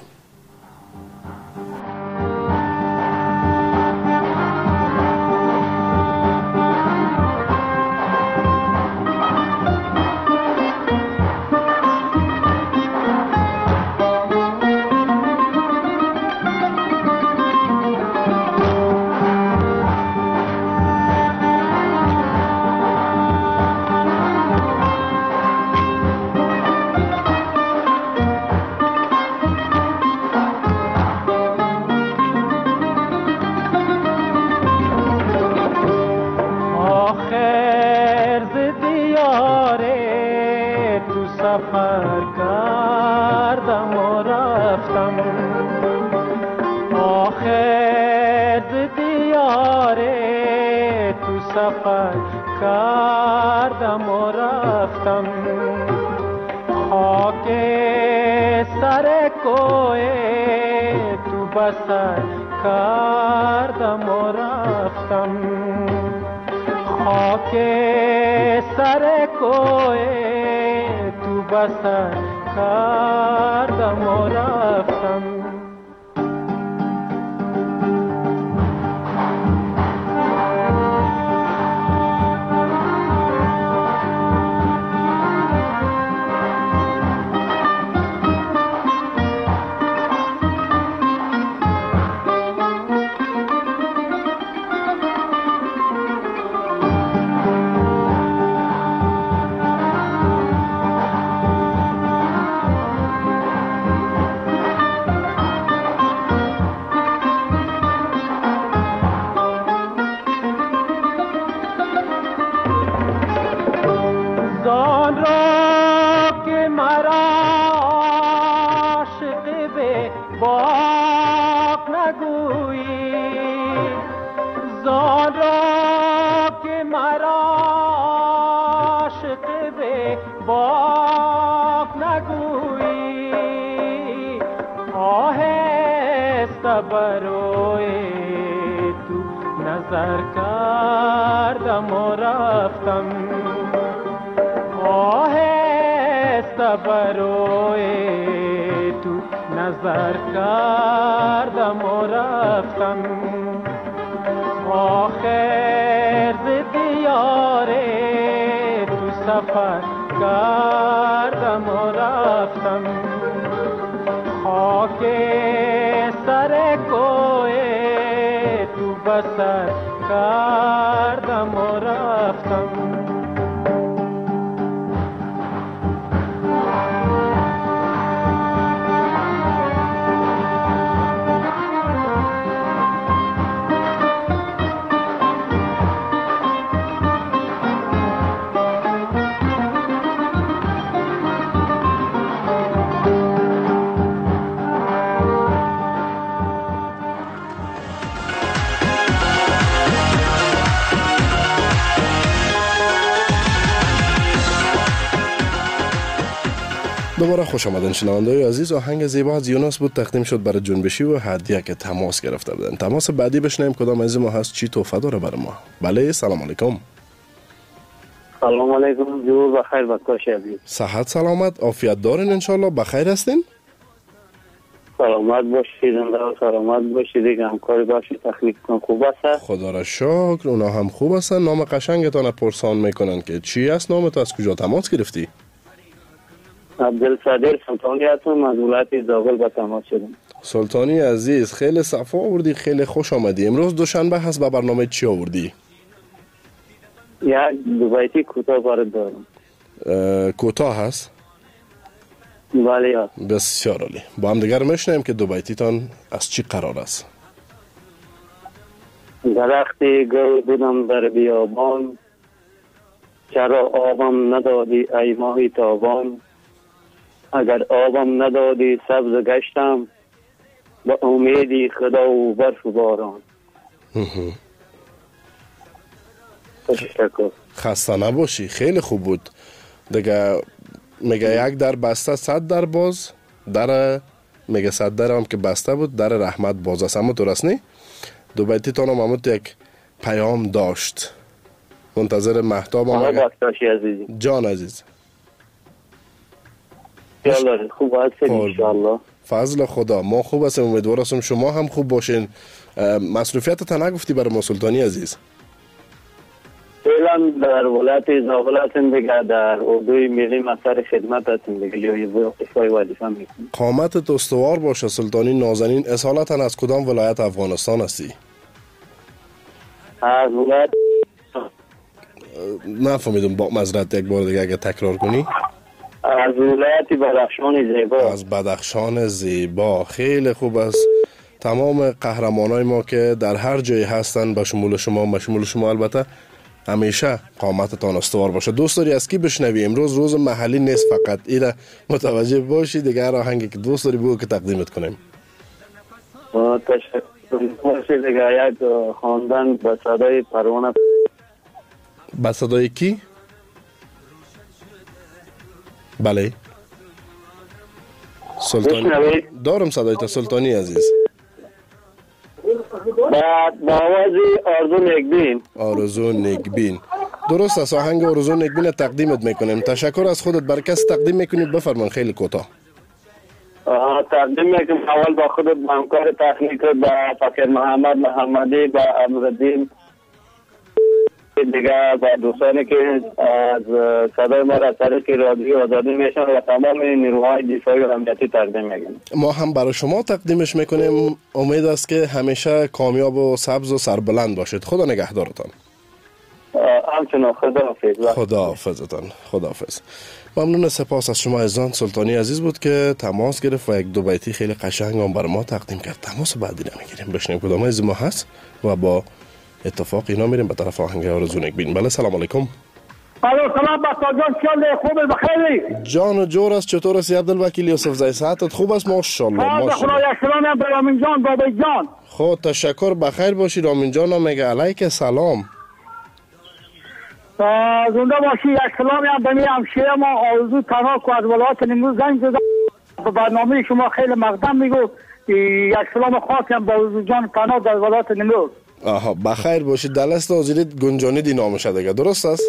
سفر کردم و رفتم خاک سر کوی تو بسر کردم و رفتم خاک سر کوی تو بسر کردم و رفتم بروی تو نظر کردم و رفتم آهست بروی تو نظر کردم و رفتم آخر ز دیار تو سفر کردم و رفتم خاک سر کوی تو بسر کردم و رفتم دوباره خوش آمدن شنونده‌های عزیز. آهنگ زیبا از یونس بود تقدیم شد برای جنبشی و هدیه که تماس گرفته بودن. تماس بعدی بشنیم کدام از ما هست چی تحفه داره برای ما. بله سلام علیکم. سلام علیکم جور بخیر بکاش عزیز. صحت سلامت عافیت دارین ان شاء الله بخیر هستین؟ سلامت باشید و سلامت باشید دیگه همکاری باشید تخلیق کن خوب است خدا را شکر اونا هم خوب هستن. نام قشنگتان پرسان میکنن که چی است نامت از کجا تماس گرفتی؟ عبدالصادر سلطانی هستم از ولایت زابل به تماس شدم. سلطانی عزیز خیلی صفا آوردی خیلی خوش آمدی. امروز دوشنبه هست به برنامه چی آوردی؟ یک دو بیتی کوتاه برات دارم. کوتاه هست؟ بله یا بسیار عالی. با هم دیگر میشنیم که دو بیتیتان از چی قرار است؟ درختی گل بودم در بیابان چرا آبم ندادی ای ماهی تابان اگر آبم ندادی سبز گشتم با امیدی خدا و برف و باران. خسته نباشی خیلی خوب بود دیگه. میگه یک در بسته صد در باز در میگه صد در هم که بسته بود در رحمت باز است. اما درست نی دو بیتی تانم همون یک پیام داشت. منتظر مهتاب هم جان عزیز خوب هستید انشاءالله. فضل خدا ما خوب هستیم امیدوار هستم شما هم خوب باشین. مصروفیت تا نگفتی برای ما سلطانی عزیز؟ فعلا در ولایت زابل هستیم دیگه در اردوی ملی مستر خدمت هستیم دیگه جایی افای وظیفه میکنیم. قامتت استوار باشه سلطانی نازنین. اصالتا از کدام ولایت افغانستان هستی؟ از ولایت نفهمیدم با معذرت یک بار دیگه اگه تکرار کنی. از ولایت بدخشان زیبا. از بدخشان زیبا خیلی خوب است. تمام قهرمانای ما که در هر جایی هستن به شمول شما به شمول شما البته همیشه قامتتان استوار باشه. دوست داری از کی بشنوی؟ امروز روز محلی نیست فقط اینا متوجه باشی دیگه. هر آهنگی که دوست داری بگو که تقدیمت کنیم. تشکر دیگه. یک خواندن به صدای پروانه با صدای کی؟ بله سلطانی دارم صدایت سلطانی عزیز. با آوازی آرزو نگبین. آرزو نگبین درست است. آهنگ آرزو نگبین تقدیمت میکنیم. تشکر از خودت. بر کس تقدیم میکنید؟ بفرمان خیلی کوتاه. تقدیم میکنم اول با خودت، با همکار تکنیک، با فقیر محمد محمدی، با امرالدین دیگه، با دوستانی که از صدای ما را از طریق رادیو آزادی میشن و تمام نیروهای دفاعی و امنیتی تقدیم میکنیم. ما هم برای شما تقدیمش میکنیم. امید است که همیشه کامیاب و سبز و سربلند باشید. خدا نگهدارتان. همچنان خداحافظ. خداحافظتان. خداحافظ. ممنون. سپاس از شما عزیزان. سلطانی عزیز بود که تماس گرفت و یک دو بیتی خیلی قشنگ هم بر ما تقدیم کرد. تماس بعدی نمیگیریم. بشنیم کدام از ما هست و با اتفاق اینا میریم به طرف آهنگ آرزو نگبین. بله سلام علیکم. الو سلام بسا جان، چله خوبه بخیری؟ جان و جور است. چطور است عبدالوکیل یوسف زی؟ صحتت خوب است؟ ماشاءالله ماشاءالله. خدا یک سلام به رامین جان بابای جان. خود تشکر. بخیر باشی. رامین جان هم میگه علیک سلام. زنده باشی. یک سلامی هم بمی همشیره ما آرزو تنها که از ولایت نیمروز زنگ زدم به برنامه شما خیلی مقدم میگو. یک سلام خاصی هم با آرزو جان تنها در ولایت نیمروز. آها بخیر باشید. دلست آزیرید گنجانی دی نام شده دیگه، درست است؟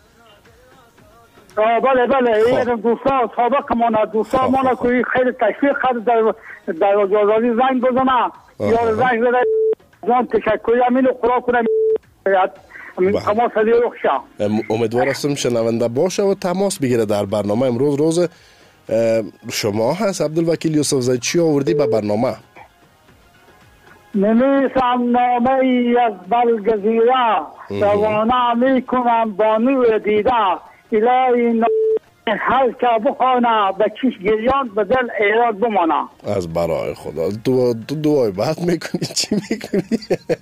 بله بله. این دوستا سابق مانا دوستا مانا که خیلی تشویق کرد در در آزادی زنگ بزنم یا زنگ زده جان تشکری همینو خدا کنم تماس دیگه بخشم. امیدوار هستم شنونده باشه و تماس بگیره در برنامه. امروز روز شما هست عبدالوکیل یوسف زی. چی آوردی به برنامه؟ نمیسم نامه ای از بلگزیره روانه میکنم با نور دیده الهی نامه هر که بخوانه به چیش گریان به دل ایراد بمانه. از برای خدا دو دو دوای بعد میکنی چی میکنی؟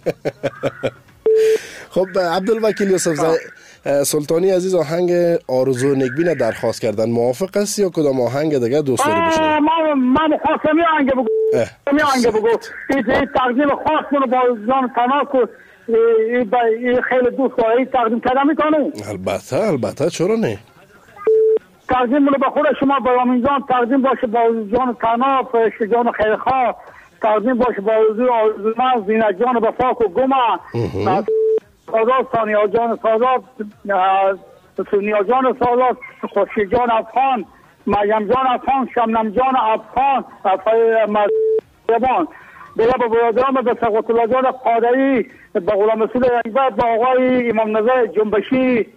خب عبدالوکیل یوسف زی، سلطانی عزیز آهنگ آرزو نگبین درخواست کردن. موافق هستی یا کدام آهنگ دیگه دوست داری بشنوی؟ من من خواستم یه آهنگ بگو. یه آهنگ بگو. این تقدیم خاص کنه با جان تناکو. این خیلی دوست داره. این تقدیم کردن میکنه؟ البته البته. چرا نه؟ تقدیم مونه به خود شما با رامین جان تقدیم باشه، با جان تناف شجان خیرخواه تقدیم باشه، با آرزو من زینت جان بفاک و گمه سادات سانیا جان سادات سونیا جان سادات خوشی جان افغان مریم جان افغان شمنم جان افغان مزدبان دیگه با برادران به سقوط الله جان قادری، با غلام رسول اکبر، با آقای امام نظر جنبشی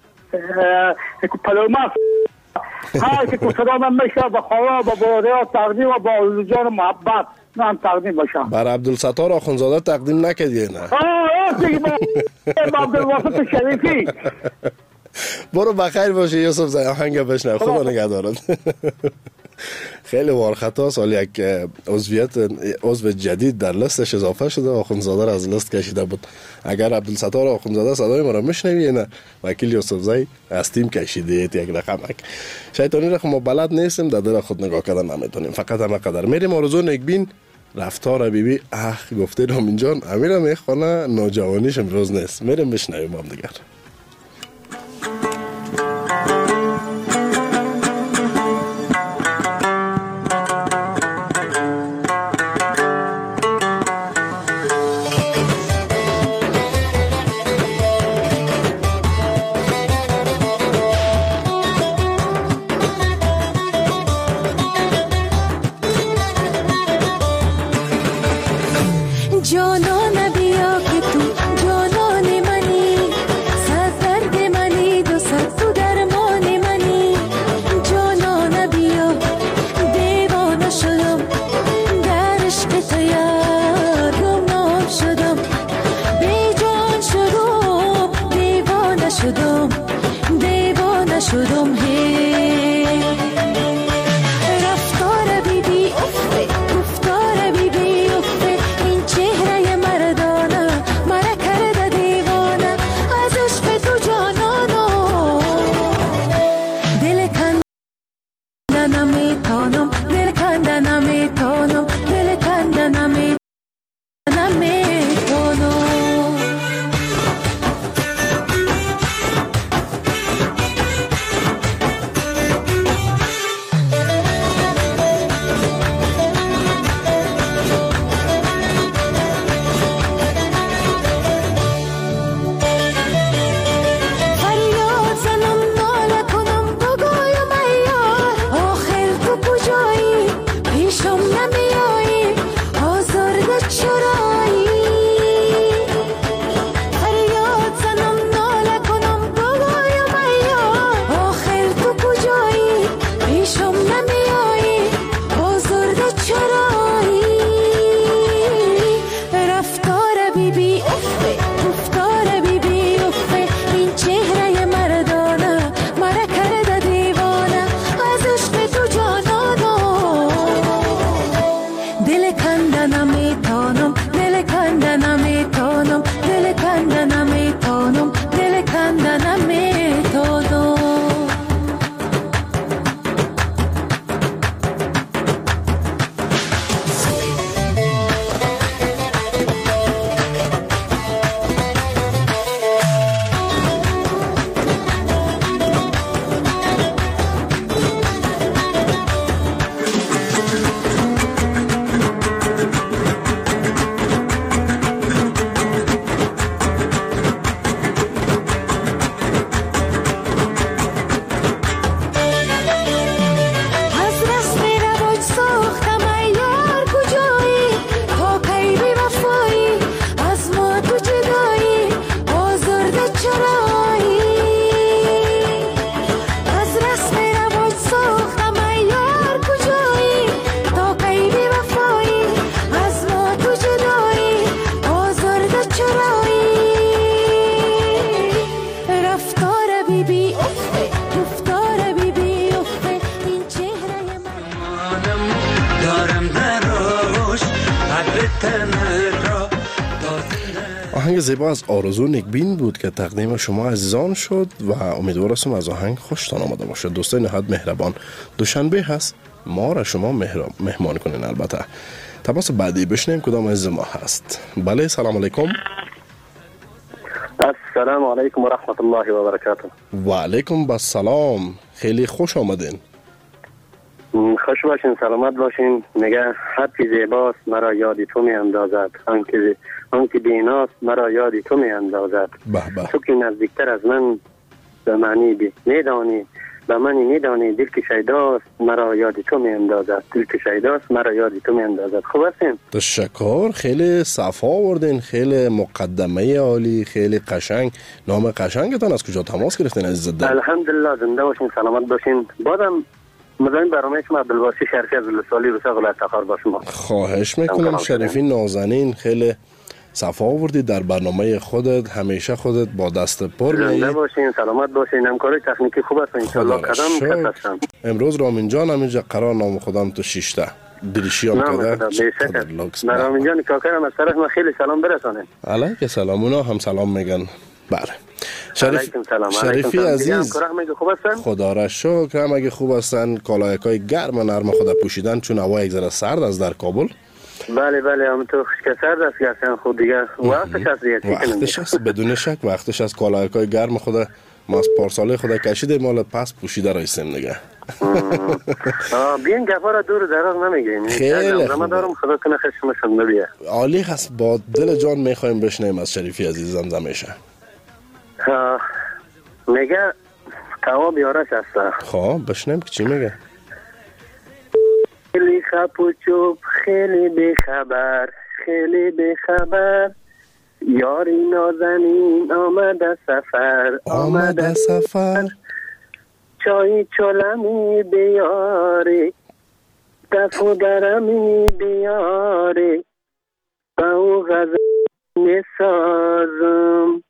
پلومه هر که صدا من میشه به خدا با برادران تقدیم و با آرزو جان محبت من تقدیم باشم. بر عبدالستار آخونزاده تقدیم نکردی نه؟ آه دیگه با عبدالواسط شریفی. برو بخیر باشی یوسف زی. آهنگ بشنو. خدا نگهدارت. خیلی وارخطاست. حالا یک عضویت عضو جدید در لستش اضافه شده. آخونزاده را از لست کشیده بود. اگر عبدالستار آخونزاده صدای ما را میشنوی نه وکیل یوسف زی از تیم کشیده یک رقمک. شیطانی رقم ما بلد نیستیم، در دل خود نگاه کردن نمیتونیم. فقط همه قدر میریم. آرزو نگبین رفتار بیبی اخ گفته رامین جان امیرم میخوانه نوجوانیش امروز نیست. میریم بشنویم هم دیگر. جانان بیا که تو جانان منی، سرد منی، دو سر تو درمان منی. جانان بیا دیوانه شدم، در عشق تو یار گمنام شدم. بی جان شدم، دیوانه شدم، دیوانه شدم. هی رفتار بی بی افه، گفتار بی بی افه، این چهره مرا آهنگ زیبا از آرزو نیکبین بود که تقدیم شما عزیزان شد و امیدوار هستم از آهنگ خوشتان آمده باشه. دوستای نهایت مهربان، دوشنبه هست، ما را شما مهمان کنین. البته تماس بعدی بشنیم کدام عزیز ما هست. بله، سلام علیکم. السلام علیکم و رحمت الله و برکاته. و علیکم السلام، خیلی خوش آمدین. خوش باشین، سلامت باشین. میگه هر کی زیباست مرا یادی تو می اندازد، آنکه آنکه بیناست مرا یادی تو می اندازد. تو که نزدیکتر از من به معنی بی میدانی، به منی میدانی دل که شیداست مرا یادی تو می اندازد، دل که شیداست مرا یادی تو می اندازد. خوب هستین؟ تشکر، خیلی صفا آوردین، خیلی مقدمه عالی، خیلی قشنگ. نام قشنگتان از کجا تماس گرفتین عزیز دل؟ الحمدلله، زنده باشین، سلامت باشین. بادم مزاین برنامه شما عبدالباسی شریفی از لسالی بسیار غلط تخار با شما. خواهش میکنم شریفی نازنین، خیلی صفا آوردی در برنامه خودت، همیشه خودت با دست پر میایی. زنده باشین، سلامت باشین، همکاری تکنیکی خوب است ان شاء الله. قدم کتستم امروز رامین جان همینجا قرار نام خودم تو شیشته دریشیام کرده. رامین جان کاکرم از طرف ما خیلی سلام برسانید. علیک سلام، اونا هم سلام میگن. بله شریف... شریفی عزیز، خدا را شکر، هم اگه خوب هستن، کالایکای گرم و نرم خدا پوشیدن چون هوا یک ذره سرد است در کابل. بله بله، هم تو خشک سرد است که اصلا خود دیگه وقتش است دیگه. وقتش است بدون شک، وقتش است. کالایکای گرم خدا ما از پارساله خدا کشیده، مال پس پوشیده رایسیم دیگه. آه بیاین گپا را دور دراز نمیگیم. خیلی خوب. دارم خدا کنه خشمشون نبیه. عالی هست، با دل جان میخوایم بشنیم از شریفی عزیز زمزمشه. میگه تواب یارش هست. خب بشنیم که چی میگه. خیلی خپ و چوب، خیلی بخبر، خیلی بخبر، یاری نازنین آمده سفر، آمده سفر، چای چلمی بیاری، دف و درمی بیاری، با او غذا نسازم،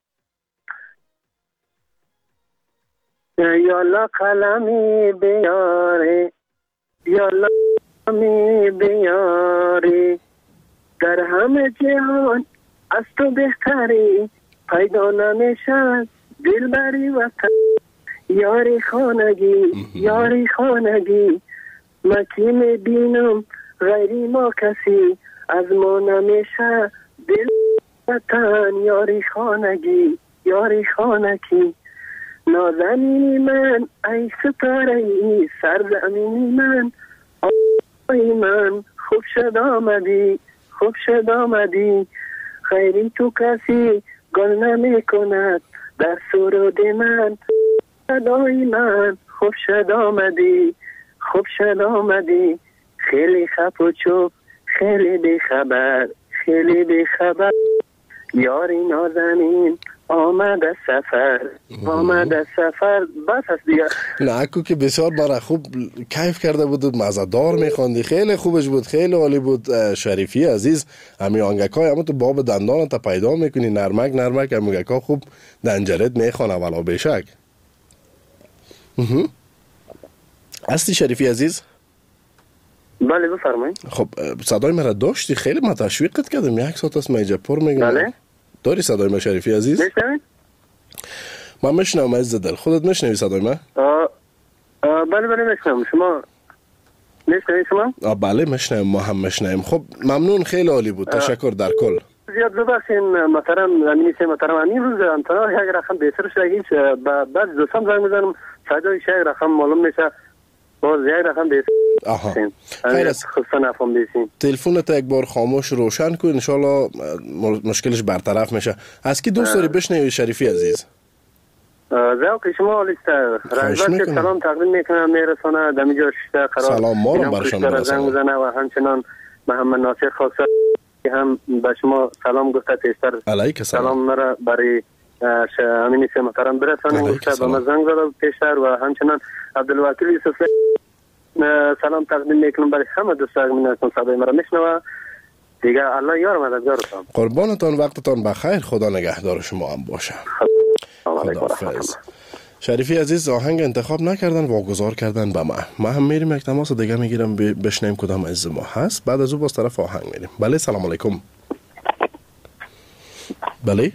یالا قلمی بیاری، یالا قلمی بیاری، در همه جهان از تو بهتری پیدا نمیشد دلبری وطن، یاری خانگی یاری خانگی، مکی میبینم غیری ما کسی از ما نمیشه دل وطن، یاری خانگی یاری خانگی، نازنینی من ای ستاره ای، سرزمینی من آی من، خوب شد آمدی خوب شد آمدی، خیری تو کسی گل نمی کند در سرود من، صدای من خوب شد آمدی خوب شد آمدی، خیلی خپ و چوب، خیلی بیخبر، خیلی بیخبر، یاری نازنین آمده سفر، آمده سفر. بس هست دیگه. نکو که بسیار برای خوب کیف کرده بود و مزدار میخوندی، خیلی خوبش بود، خیلی عالی بود. شریفی عزیز، همی آنگک های همون تو باب دندان تا پیدا میکنی، نرمک نرمک همونگک ها خوب دنجرت میخوانه ولا بشک. هستی شریفی عزیز؟ بله بفرمایید. خب صدای مرا داشتی، خیلی ما تشویقت کردم، یک ساعت است میجا پر میگم. بله داری صدای ما شریفی عزیز؟ میشنوید؟ من میشنوم عزیز دل، خودت میشنوی صدای من؟ آه آه بله بله میشنوم. شما میشنوید شما؟ آه بله میشنوم، ما هم میشنویم. خب ممنون، خیلی عالی بود، تشکر در کل. زیاد ببخشین مثلا نمیشه مثلا این روز انتها یک رقم بهتر شده، بعد دوستان زنگ میزنم صدای یک رقم معلوم میشه، باز یک رقم بهتر. آها خیر است، خسته نفهم بیسین. تلفنت یک بار خاموش روشن کن، انشالله مشکلش برطرف میشه. از کی دوست داری بشنوی شریفی عزیز؟ ذوق شما عالی‌تر. رضا سلام تقدیم میکنم، میرسونه دمیجا شته قرار سلام ما رو برشان برسونه و همچنان محمد ناصر خاصه هم به شما سلام گفته پیشتر علیک سلام سلام مرا برای امین سه محترم برسانه گفته به من زنگ زده پیشتر و همچنان عبدالوکیل یوسف سلام تقدیم میکنم برای همه دوستان که صدای مرا میشنوه دیگه. الله یار مددگارتان. قربانتان، وقتتان بخیر، خدا نگهدار شما هم باشه. خداحافظ. شریفی عزیز آهنگ انتخاب نکردن، واگذار کردن به ما. ما هم میریم یک تماس دیگه میگیرم بشنیم کدام از ما هست، بعد از او باز طرف آهنگ میریم. بله سلام علیکم. بله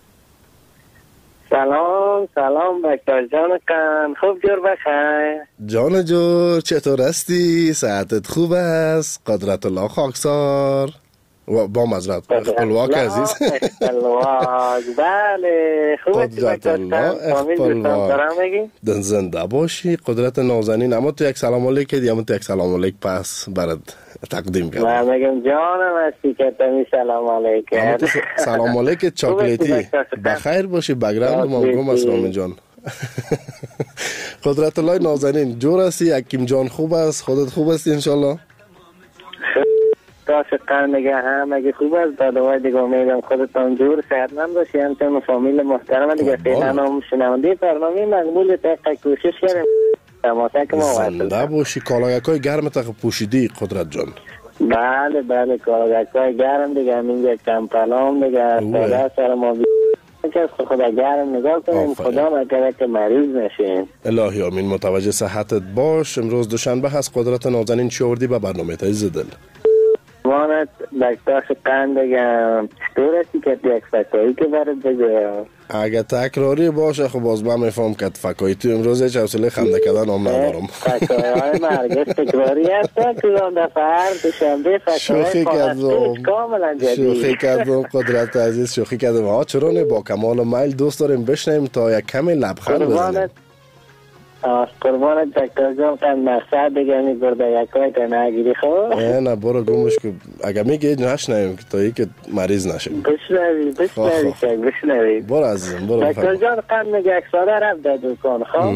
سلام سلام بکتر جان کن خوب جور بخیر. جان جور چطور هستی؟ صحتت خوب است؟ قدرت الله خاکسار و با مزرعت اخپلواک عزیز. اخپلواک بله خوبه چی بکتر جان اخپلواک زنده باشی. قدرت نازنین. اما تو یک سلام علیک کردی اما تو یک سلام علیک پس برات تقدیم کردم. من میگم جانم هستی که تمی سلام علیک کرد. سلام علیک چاکلیتی بخیر باشی. بگراند ما گم است رامین جان. قدرت الله نازنین جور هستی؟ حکیم جان خوب است؟ خودت خوب هستی انشالله؟ تا شکر نگه هم اگه خوب است دادوای دیگه امیدم خودتان جور صحتمند باشی. همچنین فامیل محترم دیگه فعلا هم شنونده برنامه مقبول تحقیق کوشش کردیم تماسه که ما زنده باشی. کالاگکای گرم تق پوشیدی قدرت جان؟ بله بله کالاگکای گرم دیگه همینجا کمپلام دیگه ساده سر ما بی که خدا گرم نگاه کنیم خدا نکرده که مریض نشین. الهی آمین. متوجه صحتت باش. امروز دوشنبه هست. قدرت نازنین چی آوردی به برنامه تای زدل؟ وانت دکتاش قند بگم چطور هستی که یک فکایی که برد بگه اگه تکراری باشه خب باز من میفهم که فکایی تو امروز هیچ حوصله خنده کردن هم ندارم. فکایی های مرگش تکراری هستن که اون دفعه هر دوشنبه فکایی خواهستش کاملا جدید. شوخی کردم قدرت عزیز شوخی کردم. ها چرا نه با کمال میل دوست داریم بشنیم تا یک کمی لبخند بزنیم. قربانت دکتر جان قند مقصد بگمی برده یکای تا نگیری خواه نه نه برو گمش که اگه میگه نشنویم تا ای که مریض نشیم. بشنوی بشنوی که بشنوی برو عزیزم برو. دکتر جان قند میگه یک ساله رفت در دکان خواه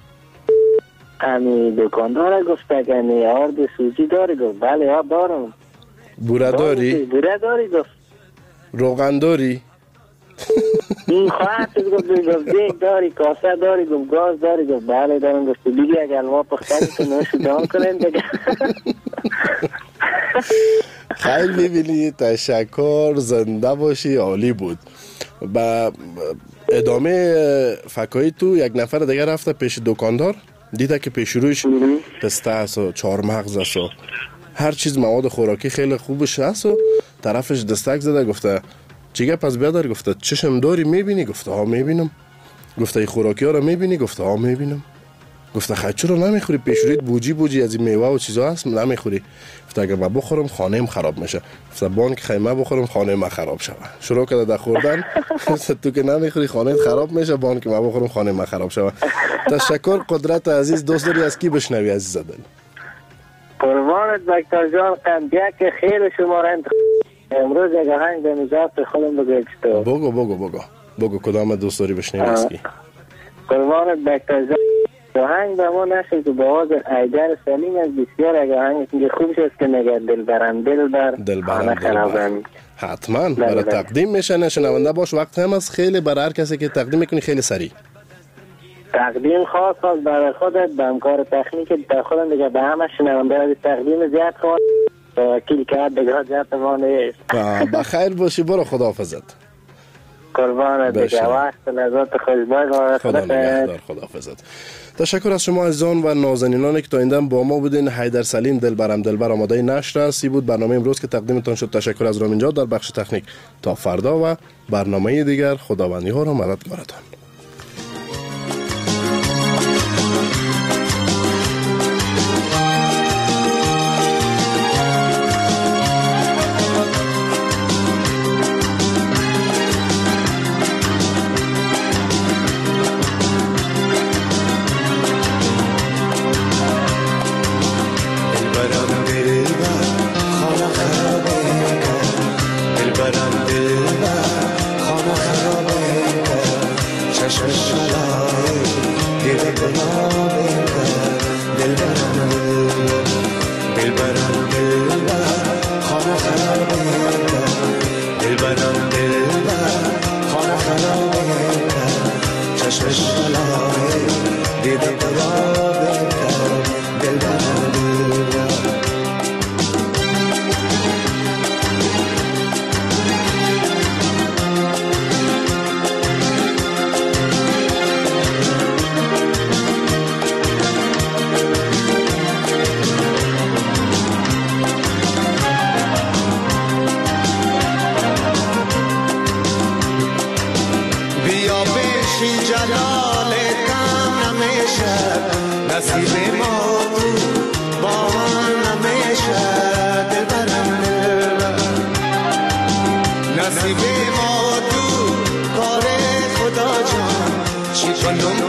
امی دکان داره گفته که نی آرد سوجی داری گفت بله ها دارم. بوره داری؟ بوره داری گفت. روغن داری؟ این خواهد گفت گفت دیگ داری کاسه داری گفت گاز داری گفت بله دارم گفت دیگه اگر الوا پختنی که نوشو دام کنیم دیگه. خیلی ببینی تشکر زنده باشی عالی بود. با ادامه فکایی تو یک نفر دیگه رفته پیش دکاندار دیده که پیش رویش پسته است و چهارمغز است و هر چیز مواد خوراکی خیلی خوبش هست و طرفش دستک زده گفته چیگه پس بیادر گفته چشم داری میبینی؟ گفته ها میبینم. گفته ای خوراکی ها رو میبینی؟ گفته ها میبینم. گفته خیلی چرا نمیخوری؟ پیش رویت بوجی بوجی از این میوه و چیزا هست نمیخوری؟ گفته اگر من بخورم خانه‌ام خراب میشه. گفته بان که خیمه بخورم خانه من خراب شود. شروع کرده در خوردن. تو که نمیخوری خانه‌ت خراب میشه بان که من بخورم خانه من خراب شود. تشکر قدرت عزیز. دوست داری از کی بشنوی عزیز دل؟ قربانت دکتر جان قندیا که خیلی شما را امروز یک آهنگ به نجات خودم بگو چطور؟ بگو بگو بگو بگو کدام دوست داری بشنوی از کی؟ قربانت دکتر جان آهنگ به ما نشد که با آواز ایدر سلیم از بسیار یک آهنگ که خوب شد که نگه دل برم دل بر دل برم دل بر حتما برای تقدیم میشه. نشنونده باش وقت هم از خیلی برای هر کسی که تقدیم میکنی خیلی سریع تقدیم خاص خاص برای خودت به همکار تکنیک در خودم دیگه به همه شنونده تقدیم زیاد خواهد وکیل کرد دیگه زیاد ما نیست. بخیر باشی برو خداحافظت. قربانت دیگه وقت لذت خوشبای خدا نگهدار خداحافظت. تشکر از شما عزیزان و نازنینانی که تا این با ما بودین. حیدر سلیم دل برم دل بر آماده نشر است. بود برنامه امروز که تقدیمتان شد. تشکر از رامین جان در بخش تکنیک. تا فردا و برنامه دیگر خداوندی ها را مددگارتان. نصیب ما تو کار خدا جان چی کنم